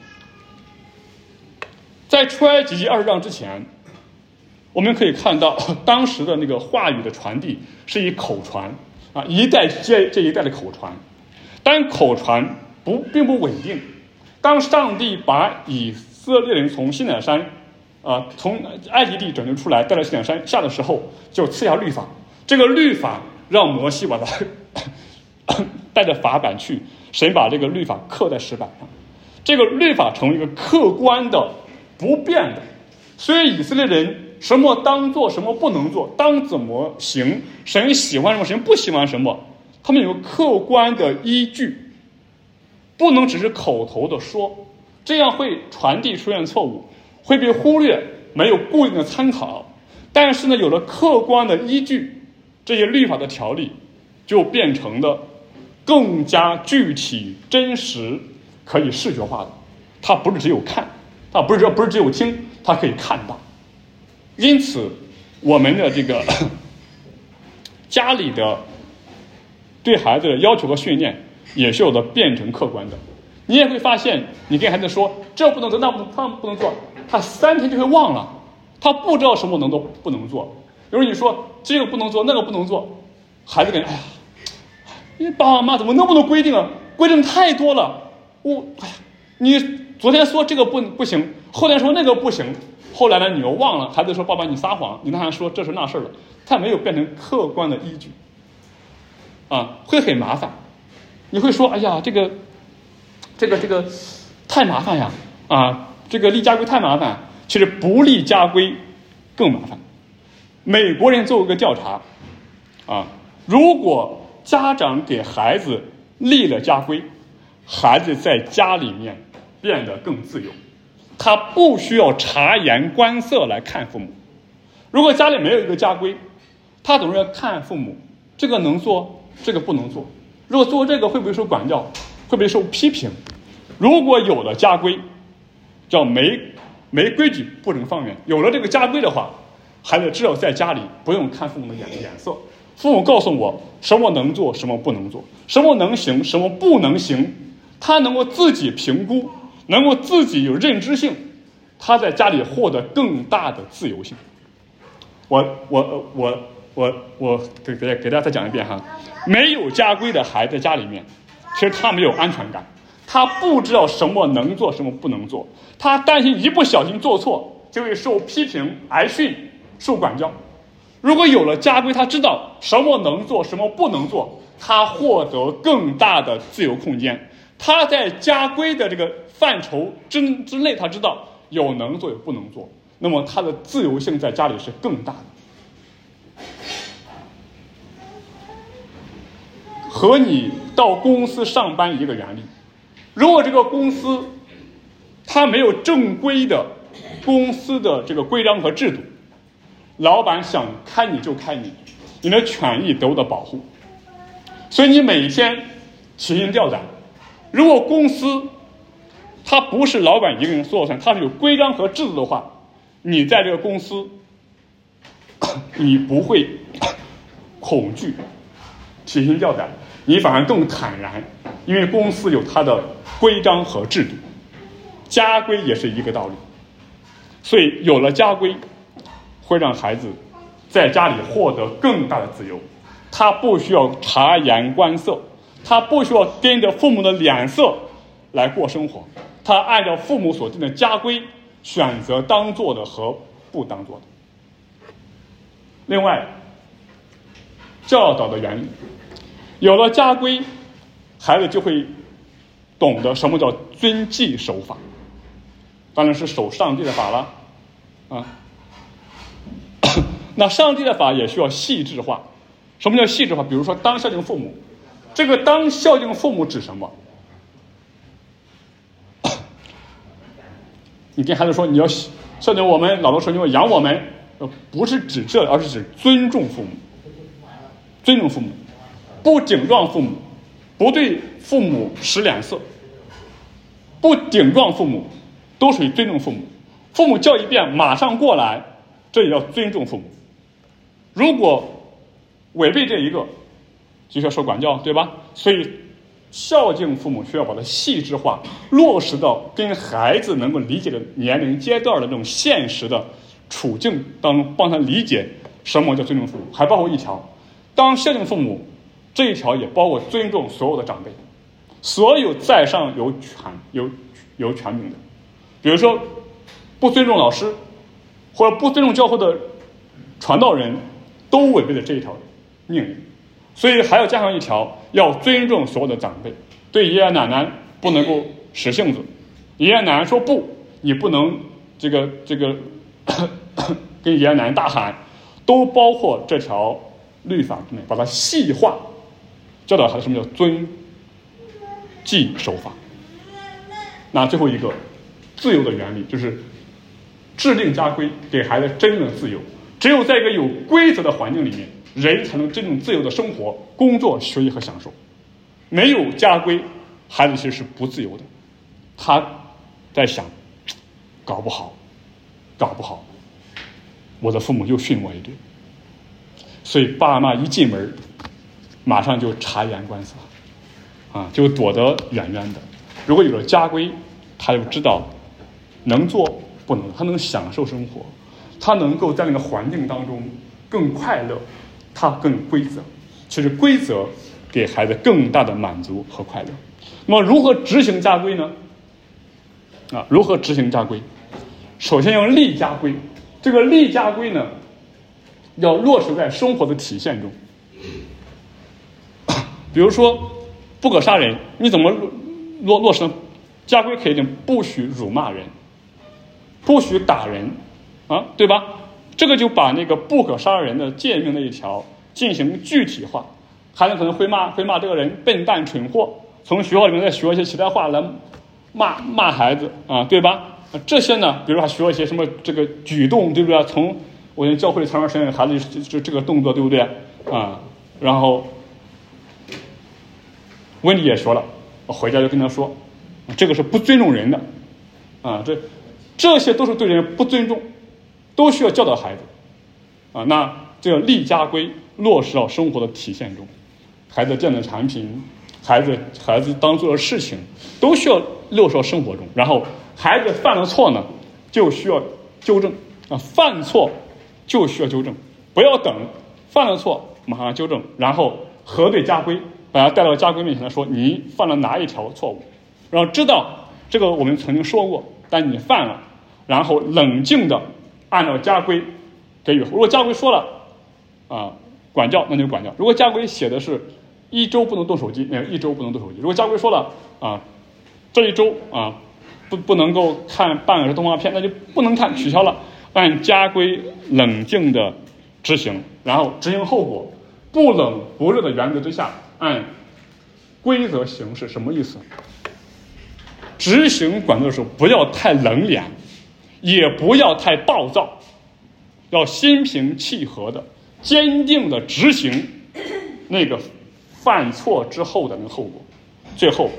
在出埃及记20章之前，我们可以看到当时的那个话语的传递是以口传一代接一代的口传，但口传并不稳定。当上帝把以色列人从西乃山从埃及地拯救出来，带到西乃山下的时候，就赐下律法。这个律法让摩西把它带着法版去，神把这个律法刻在石板上，这个律法成为一个客观的不变的。所以以色列人什么当做，什么不能做，当怎么行，神喜欢什么，神不喜欢什么，他们有个客观的依据，不能只是口头的说，这样会传递出现错误，会被忽略，没有固定的参考。但是呢，有了客观的依据，这些律法的条例就变成了更加具体真实，可以视觉化的。它不是只有看，它不是只有听，它可以看到。因此我们的这个家里的对孩子的要求和训练也是有的变成客观的。你也会发现，你跟孩子说这不能做，那不能做，他3天就会忘了，他不知道什么能做不能做。有时候你说这个不能做，那个不能做，孩子感觉你爸爸妈妈怎么那么多规定规定太多了， 你昨天说这个不行，后天说那个不行，后来呢你又忘了，孩子说爸爸你撒谎，你跟他说这是那事了，他没有变成客观的依据，会很麻烦。你会说哎呀这个太麻烦呀，这个立家规太麻烦，其实不立家规更麻烦。美国人做过个调查，如果家长给孩子立了家规，孩子在家里面变得更自由，他不需要察言观色来看父母。如果家里没有一个家规，他总是要看父母，这个能做，这个不能做，如果做这个会不会受管教，会不会受批评。如果有了家规，叫没规矩不能放远，有了这个家规的话，孩子至少在家里不用看父母的眼色，父母告诉我什么能做，什么不能做，什么能行，什么不能行，他能够自己评估，能够自己有认知性，他在家里获得更大的自由性。我给大家再讲一遍哈，没有家规的孩子在家里面，其实他没有安全感，他不知道什么能做，什么不能做，他担心一不小心做错就会受批评、挨训、受管教。如果有了家规，他知道什么能做，什么不能做，他获得更大的自由空间。他在家规的这个范畴之内，他知道有能做有不能做，那么他的自由性在家里是更大的。和你到公司上班一个原理，如果这个公司它没有正规的公司的这个规章和制度，老板想开你就开你，你的权益得不到保护，所以你每天提心吊胆。如果公司它不是老板一个人说了算，它是有规章和制度的话，你在这个公司你不会恐惧提心吊胆，你反而更坦然，因为公司有它的规章和制度。家规也是一个道理，所以有了家规会让孩子在家里获得更大的自由，他不需要察言观色，他不需要跟着父母的脸色来过生活，他按照父母所定的家规选择当做的和不当做的。另外，教导的原理，有了家规，孩子就会懂得什么叫遵纪守法，当然是守上帝的法了那上帝的法也需要细致化。什么叫细致化？比如说当孝敬父母，这个当孝敬父母指什么？你跟孩子说你要孝敬我们，老的时候你要养我们，不是指这，而是指尊重父母。尊重父母，不顶撞父母，不对父母使脸色，不顶撞父母，都属于尊重父母。父母叫一遍马上过来，这也要尊重父母。如果违背这一个，就要受管教，对吧？所以孝敬父母需要把它细致化，落实到跟孩子能够理解的年龄阶段的这种现实的处境当中，帮他理解什么叫尊重父母。还包括一条，当孝敬父母这一条也包括尊重所有的长辈，所有在上有权柄的，比如说不尊重老师或者不尊重教会的传道人，都违背了这一条命令。所以还要加上一条，要尊重所有的长辈，对爷爷奶奶不能够使性子，爷爷奶奶说不，你不能这个跟爷爷奶奶大喊，都包括这条律法之内，把它细化，教导孩子什么叫遵纪守法。那最后一个自由的原理，就是制定家规，给孩子真正的自由。只有在一个有规则的环境里面，人才能真正自由的生活、工作、学习和享受。没有家规，孩子其实是不自由的。他在想，搞不好，我的父母又训我一顿。所以爸妈一进门，马上就察言观色，就躲得远远的。如果有了家规，他就知道能做不能，他能享受生活，他能够在那个环境当中更快乐，他更有规则。其实规则给孩子更大的满足和快乐。那么如何执行家规呢？ 如何执行家规？首先用立家规，这个立家规呢，要落实在生活的体现中。比如说，不可杀人，你怎么落实呢？家规可以定，不许辱骂人，不许打人，对吧？这个就把那个不可杀人的诫命那一条进行具体化。孩子可能会骂这个人笨蛋蠢货，从学校里面再学一些其他话来骂孩子对吧？这些呢，比如还学一些什么这个举动，对不对？从我教会长时间孩子就这个动作，对不对然后温迪也说了，我回家就跟他说，这个是不尊重人的这些都是对人不尊重，都需要教导孩子那这个立家规落实到生活的体现中，孩子见的产品，孩子当做的事情，都需要落实到生活中。然后孩子犯了错呢，就需要纠正犯错就需要纠正，不要等犯了错马上纠正，然后核对家规，把他带到家规面前来说你犯了哪一条错误，然后知道这个我们曾经说过，但你犯了，然后冷静的按照家规给予。如果家规说了管教，那就管教。如果家规写的是1周不能动手机，那1周不能动手机。如果家规说了这1周不能够看半个小时动画片，那就不能看，取消了。按家规冷静的执行，然后执行后果，不冷不热的原则之下，按规则行事。什么意思？执行管教的时候不要太冷脸，也不要太暴躁，要心平气和的坚定的执行那个犯错之后的那个后果。最后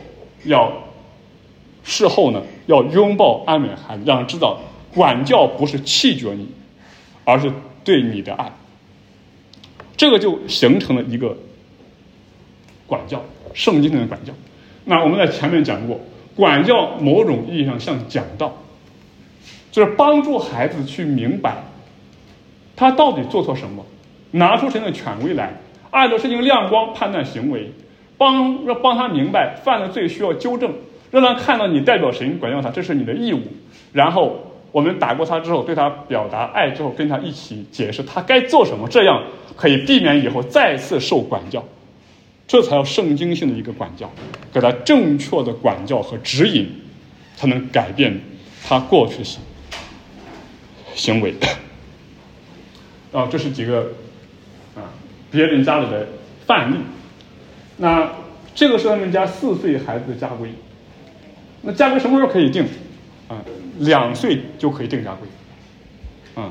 事后呢，要拥抱安慰孩子，让人知道管教不是弃绝你，而是对你的爱。这个就形成了一个管教，圣经的管教。那我们在前面讲过，管教某种意义上像讲道，就是帮助孩子去明白他到底做错什么，拿出神的权威来，按照圣经亮光判断行为，帮他明白犯了罪需要纠正，让他看到你代表神管教他，这是你的义务。然后我们打过他之后，对他表达爱之后，跟他一起解释他该做什么，这样可以避免以后再次受管教。这才叫圣经性的一个管教，给他正确的管教和指引，才能改变他过去的行为。这是几个别人家里的范例。那这个是他们家4岁孩子的家规。那家规什么时候可以定？2岁就可以定家规。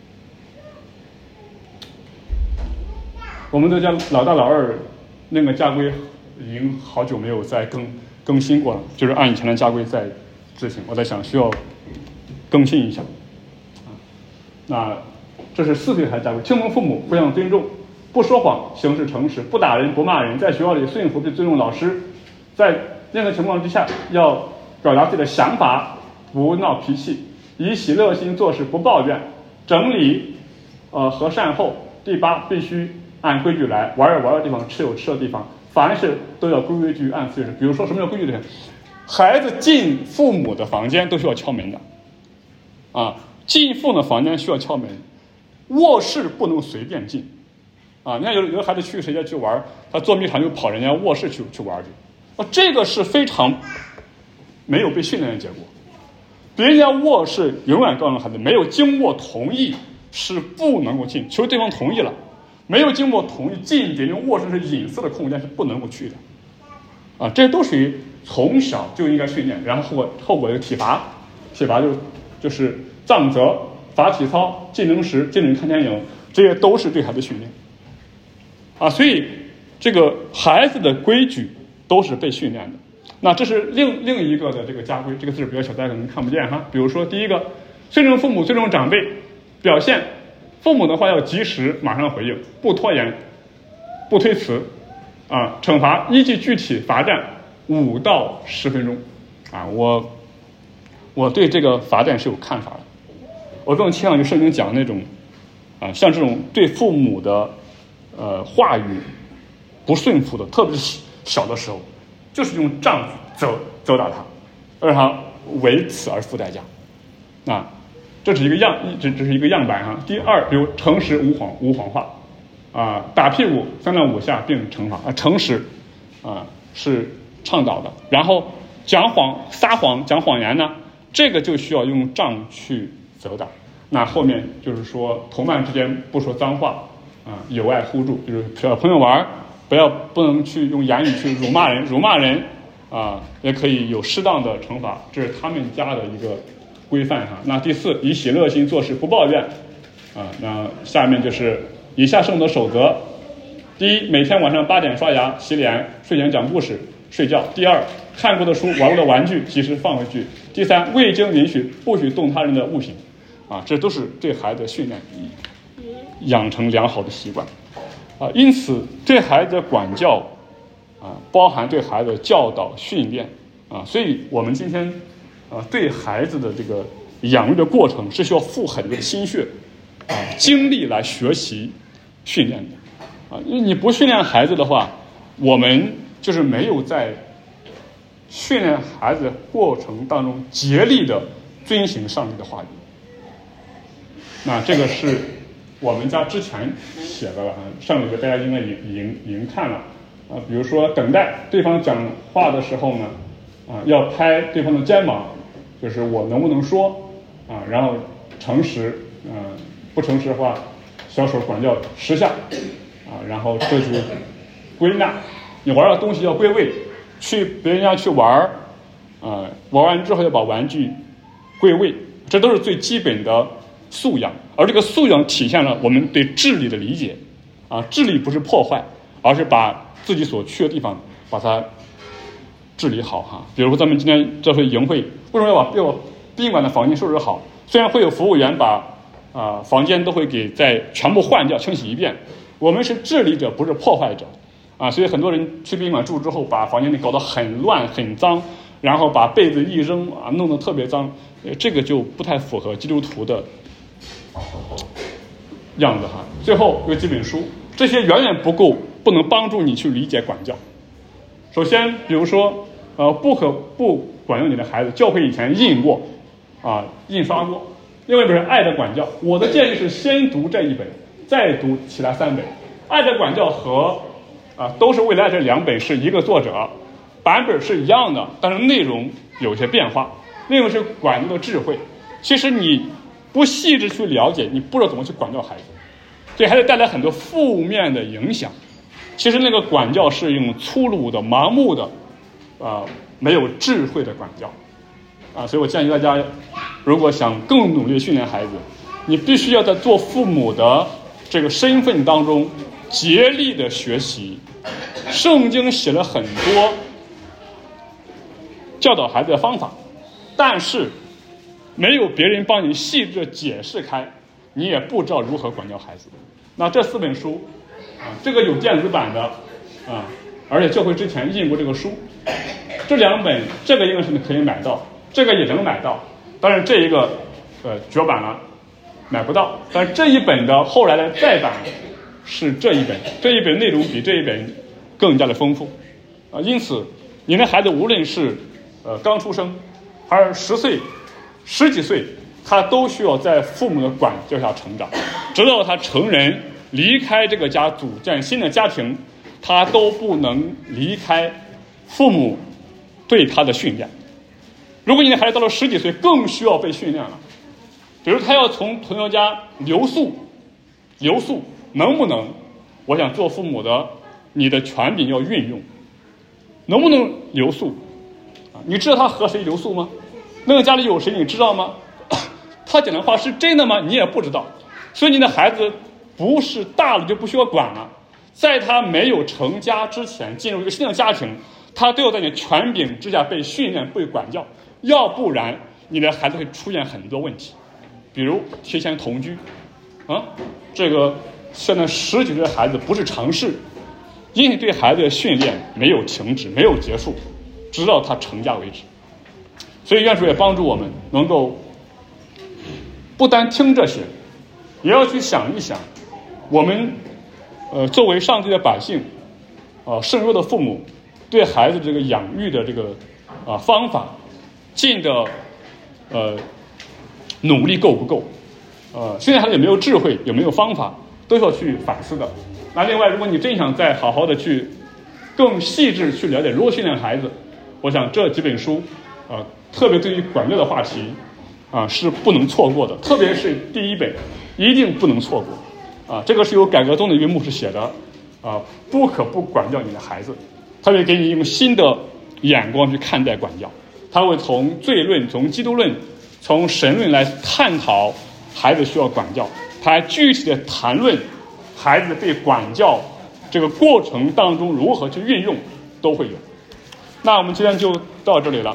我们的家老大老二那个家规已经好久没有再更新过了，就是按以前的家规在执行。我在想需要更新一下。那这是4岁孩子家规：听从父母，互相尊重，不说谎，行事诚实，不打人，不骂人，在学校里顺服并尊重老师，在任何情况之下要表达自己的想法，不闹脾气，以喜乐心做事，不抱怨，整理和善后。第8，必须按规矩来，玩有玩的地方，吃有吃的地方，凡事都要规规矩矩按次序。比如说什么叫规矩的？孩子进父母的房间都需要敲门的进父母的房间需要敲门，卧室不能随便进你看有的孩子去谁家去玩，他捉迷藏就跑人家卧室去玩去这个是非常没有被训练的结果。别人家卧室永远告诉孩子，没有经过同意是不能够进，除非对方同意了，没有经过同意进别人卧室是隐私的空间，是不能够去的这都属于从小就应该训练。然后后果有体罚就是杖责、罚体操、禁零食、禁止看电影，这些都是对孩子训练所以这个孩子的规矩都是被训练的。那这是另一个的这个家规，这个字比较小，大家可能看不见比如说第1个，尊重父母，尊重长辈，表现父母的话要及时马上回应，不拖延，不推辞惩罚依据具体罚站5到10分钟我对这个罚站是有看法的。我更倾向于圣经讲那种像这种对父母的话语不顺服的，特别是小的时候，就是用杖责打他，让他为此而付代价。这是一个这是一个样板哈。第二，比如诚实无谎话打屁股3到5下并惩罚诚实是倡导的。然后撒谎讲谎言呢，这个就需要用杖去责打。那后面就是说同伴之间不说脏话友爱互助，就是朋友玩不能去用言语去辱骂人也可以有适当的惩罚，这是他们家的一个规范哈。那第4，以喜乐心做事不抱怨那下面就是以下圣的守则：第1，每天晚上8点刷牙洗脸，睡前讲故事睡觉；第2，看过的书玩过的玩具及时放回去；第3，未经允许不许动他人的物品这都是对孩子的训练，养成良好的习惯因此对孩子的管教包含对孩子的教导训练所以我们今天对孩子的这个养育的过程是需要付很多的心血精力来学习训练的因为你不训练孩子的话，我们就是没有在训练孩子的过程当中竭力的遵行上帝的话语。那这个是我们家之前写的了上个月大家应该已经看了比如说等待对方讲话的时候呢要拍对方的肩膀，就是我能不能说然后诚实不诚实的话小手管教10下然后这是归纳，你玩的东西要归位，去别人家去玩玩完之后要把玩具归位，这都是最基本的素养。而这个素养体现了我们对治理的理解治理不是破坏，而是把自己所去的地方把它治理好比如说咱们今天这回营会为什么要把宾馆的房间收拾好，虽然会有服务员把房间都会全部换掉清洗一遍，我们是治理者不是破坏者所以很多人去宾馆住之后把房间里搞得很乱很脏，然后把被子一扔弄得特别脏这个就不太符合基督徒的样子最后有几本书，这些远远不够，不能帮助你去理解管教。首先比如说不可不管教你的孩子，教会以前印刷过另外一本是爱的管教，我的建议是先读这一本再读其他3本。爱的管教和都是未来这2本是一个作者，版本是一样的，但是内容有些变化。另外是管教的智慧，其实你不细致去了解，你不知道怎么去管教孩子，对孩子带来很多负面的影响。其实那个管教是用粗鲁的盲目的没有智慧的管教所以我建议大家，如果想更努力训练孩子，你必须要在做父母的这个身份当中竭力的学习。圣经写了很多教导孩子的方法，但是没有别人帮你细致解释开，你也不知道如何管教孩子。那这4本书这个有电子版的而且教会之前印过这个书，这2本这个应该是可以买到，这个也能买到，但是这一个绝版了买不到，但是这一本的后来的再版是这一本内容比这一本更加的丰富因此你的孩子无论是刚出生还是10岁10几岁，他都需要在父母的管教下成长，直到他成人离开这个家组建新的家庭，他都不能离开父母对他的训练。如果你的孩子到了10几岁更需要被训练了，比如他要从朋友家留宿能不能，我想做父母的你的权柄要运用，能不能留宿你知道他和谁留宿吗？那个家里有谁你知道吗？他讲的话是真的吗？你也不知道。所以你的孩子不是大了就不需要管了，在他没有成家之前进入一个新的家庭，他都要在你权柄之下被训练被管教，要不然你的孩子会出现很多问题，比如提前同居这个现在10几岁的孩子不是常事，因为对孩子的训练没有停止没有结束，直到他成家为止。所以愿主也帮助我们能够不单听这些，也要去想一想我们作为上帝的百姓圣约的父母对孩子这个养育的这个方法尽的努力够不够？训练孩子有没有智慧，有没有方法，都要去反思的。那另外，如果你真想再好好的去更细致去了解如何训练孩子，我想这几本书，特别对于管教的话题，是不能错过的。特别是第一本，一定不能错过。这个是由改革宗的一位牧师写的，不可不管教你的孩子，他会给你用新的眼光去看待管教，他会从罪论、从基督论、从神论来探讨孩子需要管教，他还具体的谈论孩子被管教这个过程当中如何去运用，都会有。那我们今天就到这里了。